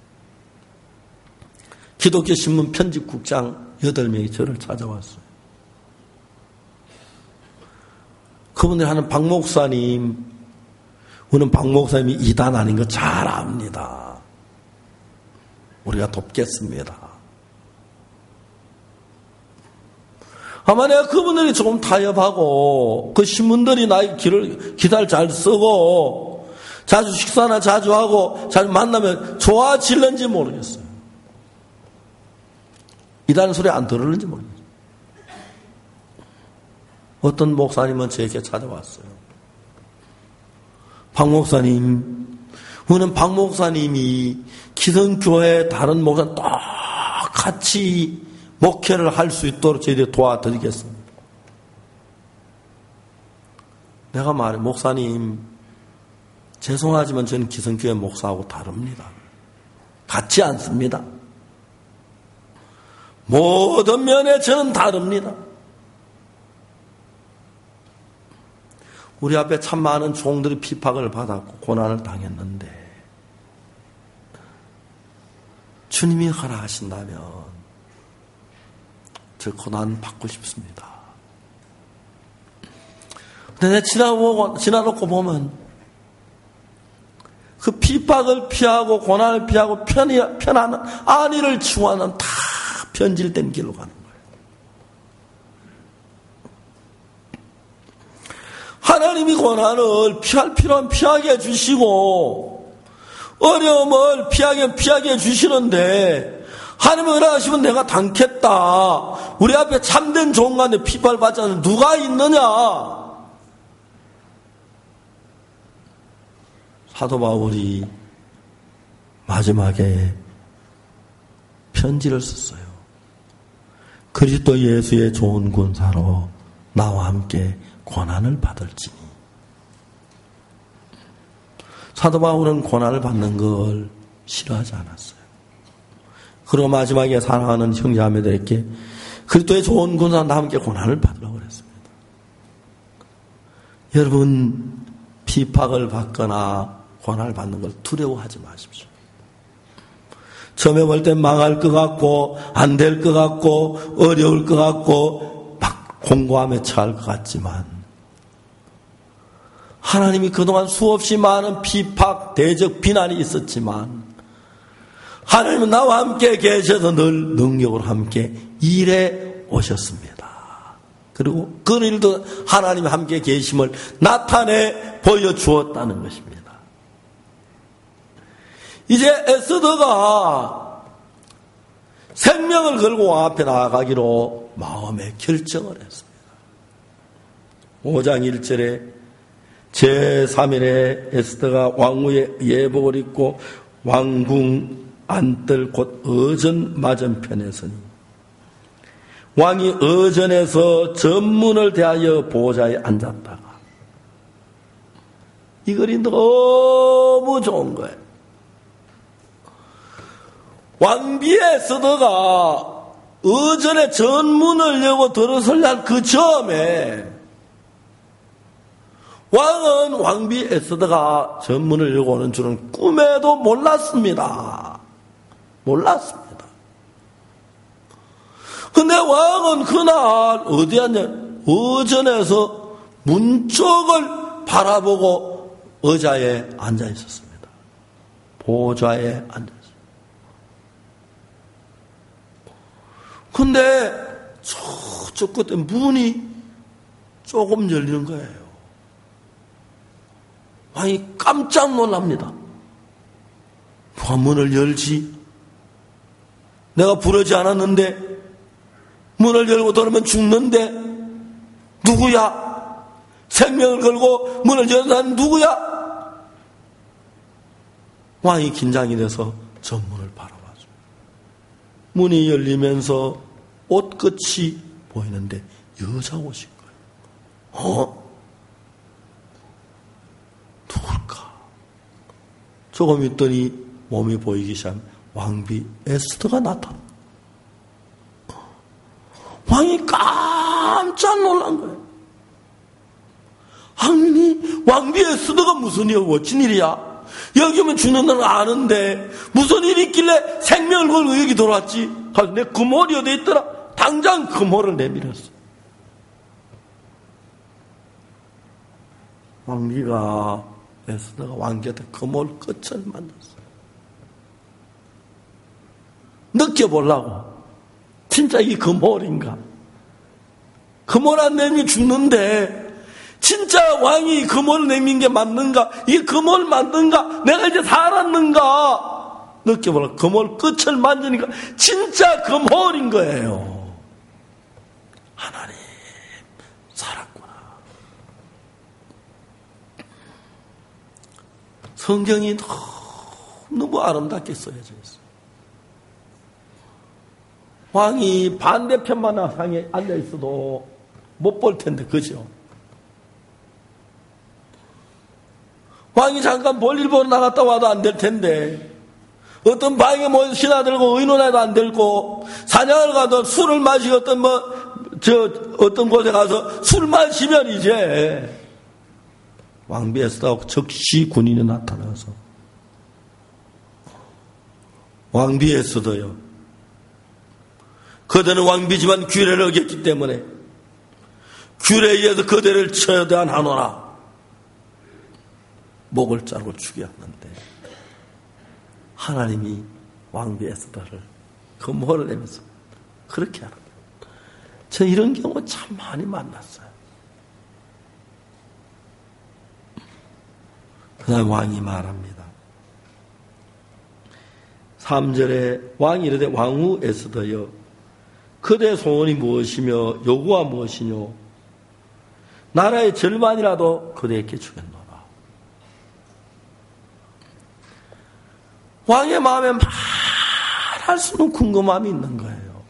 기독교 신문 편집국장 여덟 명이 저를 찾아왔어요. 그분들이 하는 박 목사님, 우리는 박 목사님이 이단 아닌 거 잘 압니다. 우리가 돕겠습니다. 아마 내가 그분들이 조금 타협하고 그 신문들이 나의 길을, 기사를 잘 쓰고 자주 식사나 자주 하고 자주 만나면 좋아질는지 모르겠어요. 이단 소리 안 들을는지 모르겠어요. 어떤 목사님은 저에게 찾아왔어요. 박 목사님, 우리는 박 목사님이 기성교회 다른 목사님 똑같이 목회를 할 수 있도록 저희들이 도와드리겠습니다. 내가 말해, 목사님, 죄송하지만 저는 기성교회 목사하고 다릅니다. 같지 않습니다. 모든 면에 저는 다릅니다. 우리 앞에 참 많은 종들이 핍박을 받았고 고난을 당했는데 주님이 허락하신다면 저 고난 받고 싶습니다. 근데 내가 지나보고, 지나놓고 보면 그 핍박을 피하고 고난을 피하고 편히, 편안한 안위를 추구하는 다 편질된 길로 가는 거예요. 하나님이 고난을 피할 필요한 피하게 해주시고 어려움을 피하게 피하게 해주시는데 하나님이 허락하시면 내가 당겠다. 우리 앞에 참된 종간에 핍박을 받지 않는 누가 있느냐? 사도 바울이 마지막에 편지를 썼어요. 그리스도 예수의 좋은 군사로 나와 함께 고난을 받을지니. 사도 바울은 고난을 받는 걸 싫어하지 않았어요. 그리고 마지막에 사랑하는 형제자매들에게 그리스도의 좋은 군사와 함께 고난을 받으라고 그랬습니다. 여러분, 비박을 받거나 고난을 받는 걸 두려워하지 마십시오. 처음에 볼 땐 망할 것 같고 안 될 것 같고 어려울 것 같고 막 공고함에 처할 것 같지만 하나님이 그동안 수없이 많은 비박, 대적, 비난이 있었지만 하나님은 나와 함께 계셔서 늘 능력으로 함께 일해 오셨습니다. 그리고 그 일도 하나님이 함께 계심을 나타내 보여주었다는 것입니다. 이제 에스더가 생명을 걸고 왕 앞에 나아가기로 마음에 결정을 했습니다. 오 장 일 절에 제삼 일에 에스더가 왕후의 예복을 입고 왕궁 안뜰 곧 어전 맞은편에 서니 왕이 어전에서 전문을 대하여 보좌에 앉았다가 이 글이 너무 좋은 거예요. 왕비 에스더가 어전에 전문을 여고 들어서려 한 그 점에 왕은 왕비 에스더가 전문을 여고 오는 줄은 꿈에도 몰랐습니다. 몰랐습니다. 근데 왕은 그날 어디 앉냐? 어전에서 문 쪽을 바라보고 의자에 앉아 있었습니다. 보좌에 앉아 있었습니다. 근데 저쪽 끝에 문이 조금 열리는 거예요. 왕이 깜짝 놀랍니다. 누가 문을 열지? 내가 부르지 않았는데 문을 열고 들어오면 죽는데 누구야? 생명을 걸고 문을 여는 사람은 누구야? 왕이 긴장이 돼서 전문을 바라봐줘. 문이 열리면서 옷끝이 보이는데 여자 옷인 거예요. 어? 누굴까? 조금 있더니 몸이 보이기 시작하면 왕비 에스더가 나타나. 왕이 깜짝 놀란 거예요. 아니, 왕비 에스더가 무슨 일, 어쩐 일이야? 여기 오면 죽는다는 아는데 무슨 일이 있길래 생명을 걸고 여기 돌아왔지? 내 금홀이 어디 있더라? 당장 금홀을 내밀었어. 왕비가 에스더가 왕비한테 금홀 끝을 만났어. 느껴보려고. 진짜 이게 금홀인가? 금홀 안 내면 죽는데 진짜 왕이 금홀을 내민 게 맞는가? 이게 금홀 맞는가? 내가 이제 살았는가? 느껴보라. 금홀 끝을 만지니까 진짜 금홀인 거예요. 하나님 살았구나. 성경이 너무 아름답게 써여져 있어요. 왕이 반대편만 상에 앉아있어도 못 볼 텐데, 그죠? 왕이 잠깐 볼일 보러 나갔다 와도 안 될 텐데, 어떤 방에 모여서 신하들고 의논해도 안 되고, 사냥을 가도 술을 마시고 어떤 뭐, 저, 어떤 곳에 가서 술 마시면 이제, 왕비 에스더하고 즉시 군인이 나타나서, 왕비 에스더요. 그대는 왕비지만 규례를 어겼기 때문에 규례에 의해서 그대를 처단하노라. 목을 자르고 죽였는데 하나님이 왕비 에스더를 금호를 내면서 그렇게 하는 거예요. 저 이런 경우 참 많이 만났어요. 그 다음 왕이 말합니다. 삼 절에 왕이 이르되 왕후 에스더여 그대의 소원이 무엇이며 요구가 무엇이뇨? 나라의 절반이라도 그대에게 주겠노라. 왕의 마음에 말할 수 없는 궁금함이 있는 거예요.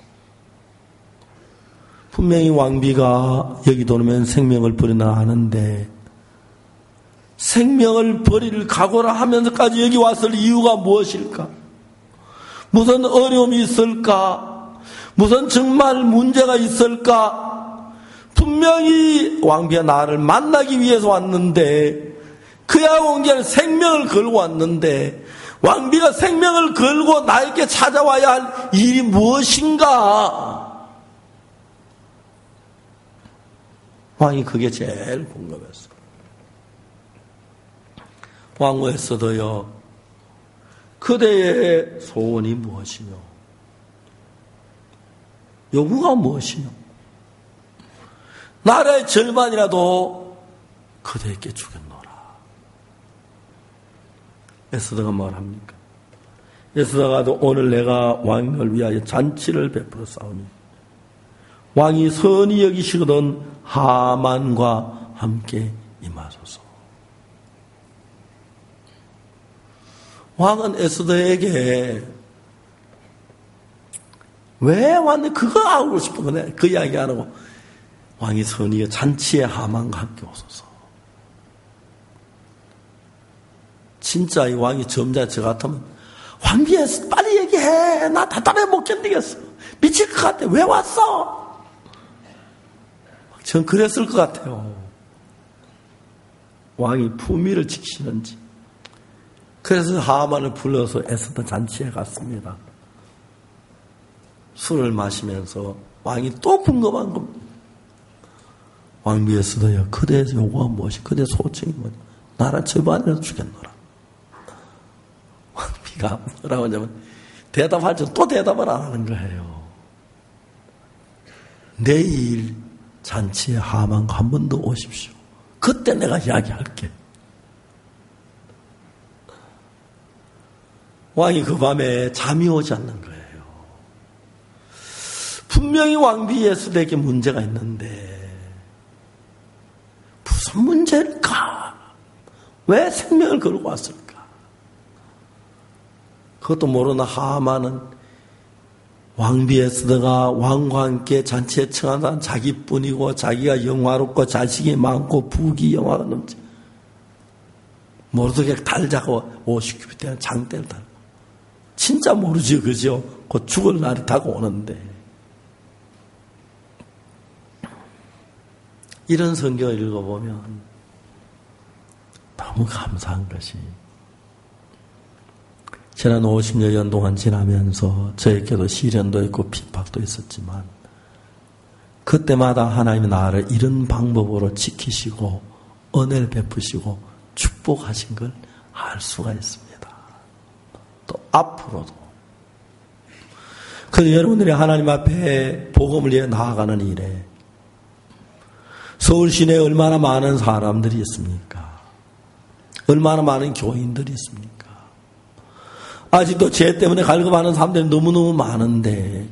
분명히 왕비가 여기 돌면 생명을 버리나 하는데 생명을 버릴 각오를 하면서까지 여기 왔을 이유가 무엇일까? 무슨 어려움이 있을까? 무슨 정말 문제가 있을까? 분명히 왕비가 나를 만나기 위해서 왔는데, 그야 온 게 아니라 생명을 걸고 왔는데, 왕비가 생명을 걸고 나에게 찾아와야 할 일이 무엇인가? 왕이 그게 제일 궁금했어. 왕후에서도요, 그대의 소원이 무엇이뇨? 요구가 무엇이뇨? 나라의 절반이라도 그대에게 주겠노라. 에스더가 뭘 합니까? 에스더가 오늘 내가 왕을 위하여 잔치를 베풀어 싸우니 왕이 선히 여기시거든 하만과 함께 임하소서. 왕은 에스더에게 왜 왔는데 그거 하고 싶은 거네. 그 이야기 안 하고 왕이 선히 잔치에 하만과 함께 오소서. 진짜 이 왕이 점자 저 같으면 왕비에서 빨리 얘기해. 나 답답해 못 견디겠어. 미칠 것 같아. 왜 왔어? 전 그랬을 것 같아요. 왕이 품위를 지키시는지. 그래서 하만을 불러서 에스더 잔치에 갔습니다. 술을 마시면서 왕이 또 궁금한 겁니다. 왕비 에스더야, 그대의 요구가 무엇이? 그대의 소청이 뭐냐? 나라 절반이라도 주겠노라. 왕비가 뭐라고 하냐면 대답할 줄 또 대답을 안 하는 거예요. 내일 잔치에 하만과 한 번 더 오십시오. 그때 내가 이야기할게. 왕이 그 밤에 잠이 오지 않는 거예요. 분명히 왕비 에스더에게 문제가 있는데 무슨 문제일까? 왜 생명을 걸고 왔을까? 그것도 모르나 하만은 왕비 에스더가 왕과 함께 잔치에 청하던 자기뿐이고 자기가 영화롭고 자식이 많고 부귀 영화가 넘지 모르게 달자고 오십 큐비트는 장대를 달고 진짜 모르지 그죠? 곧 죽을 날이 다가오는데 이런 성경을 읽어보면 너무 감사한 것이 지난 오십여 년 동안 지나면서 저에게도 시련도 있고 핍박도 있었지만 그때마다 하나님이 나를 이런 방법으로 지키시고 은혜를 베푸시고 축복하신 걸 알 수가 있습니다. 또 앞으로도. 그래서 여러분들이 하나님 앞에 복음을 위해 나아가는 일에 서울 시내에 얼마나 많은 사람들이 있습니까? 얼마나 많은 교인들이 있습니까? 아직도 죄 때문에 갈급하는 사람들이 너무너무 많은데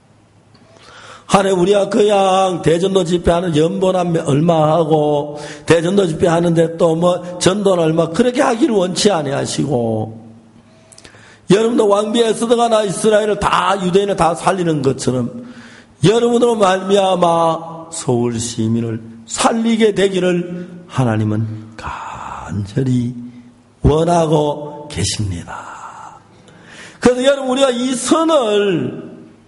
하나님 우리가 그냥 대전도 집회하는 연보나 얼마 하고 대전도 집회하는데 또 뭐 전도는 얼마 그렇게 하기를 원치 아니하시고 여러분도 왕비 에스더가 나 이스라엘을 다 유대인을 다 살리는 것처럼 여러분으로 말미암아 서울 시민을 살리게 되기를 하나님은 간절히 원하고 계십니다. 그래서 여러분 우리가 이 선을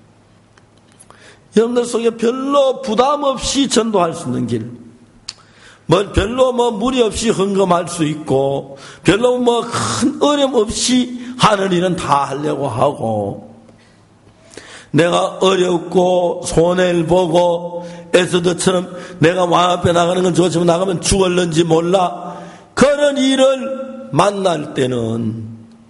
여러분들 속에 별로 부담 없이 전도할 수 있는 길, 뭐 별로 뭐 무리 없이 헌금할 수 있고, 별로 뭐 큰 어려움 없이 하는 일은 다 하려고 하고, 내가 어렵고 손해를 보고 에스더처럼 내가 왕 앞에 나가는 건 좋지만 나가면 죽을는지 몰라. 그런 일을 만날 때는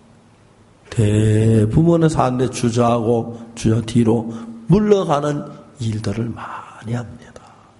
대부분의 사람들이 주저하고 주저 뒤로 물러가는 일들을 많이 합니다.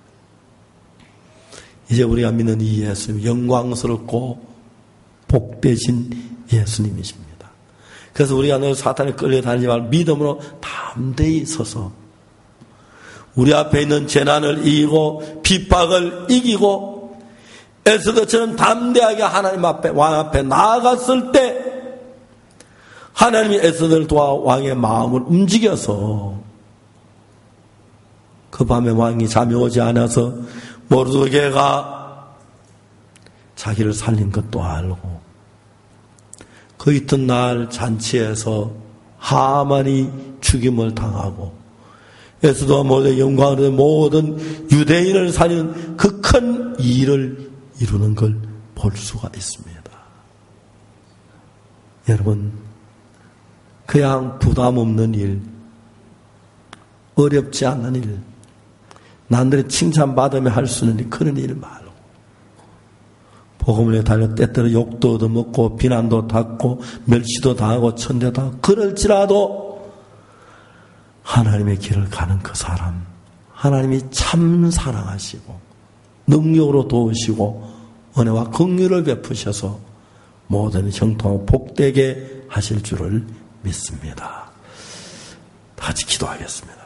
이제 우리가 믿는 이 예수님, 영광스럽고 복되신 예수님이십니다. 그래서 우리가 늘 사탄에 끌려다니지 말고 믿음으로 담대히 서서 우리 앞에 있는 재난을 이기고 핍박을 이기고 에스더처럼 담대하게 하나님 앞에 왕 앞에 나아갔을 때 하나님이 에스더를 도와 왕의 마음을 움직여서 그 밤에 왕이 잠이 오지 않아서 모르드게가 자기를 살린 것도 알고 그 이튿날 잔치에서 하만이 죽임을 당하고 에스더와 모든 영광을 모든 유대인을 살리는 그 큰 일을 이루는 걸 볼 수가 있습니다. 여러분, 그냥 부담 없는 일, 어렵지 않는 일, 남들의 칭찬받으며 할 수 있는 그런 일 말고 복음을 달려 때때로 욕도 얻어먹고 비난도 받고 멸시도 당하고 천대도 당하고 그럴지라도 하나님의 길을 가는 그 사람, 하나님이 참 사랑하시고 능력으로 도우시고 은혜와 긍휼을 베푸셔서 모든 형통하고 복되게 하실 줄을 믿습니다. 다 같이 기도하겠습니다.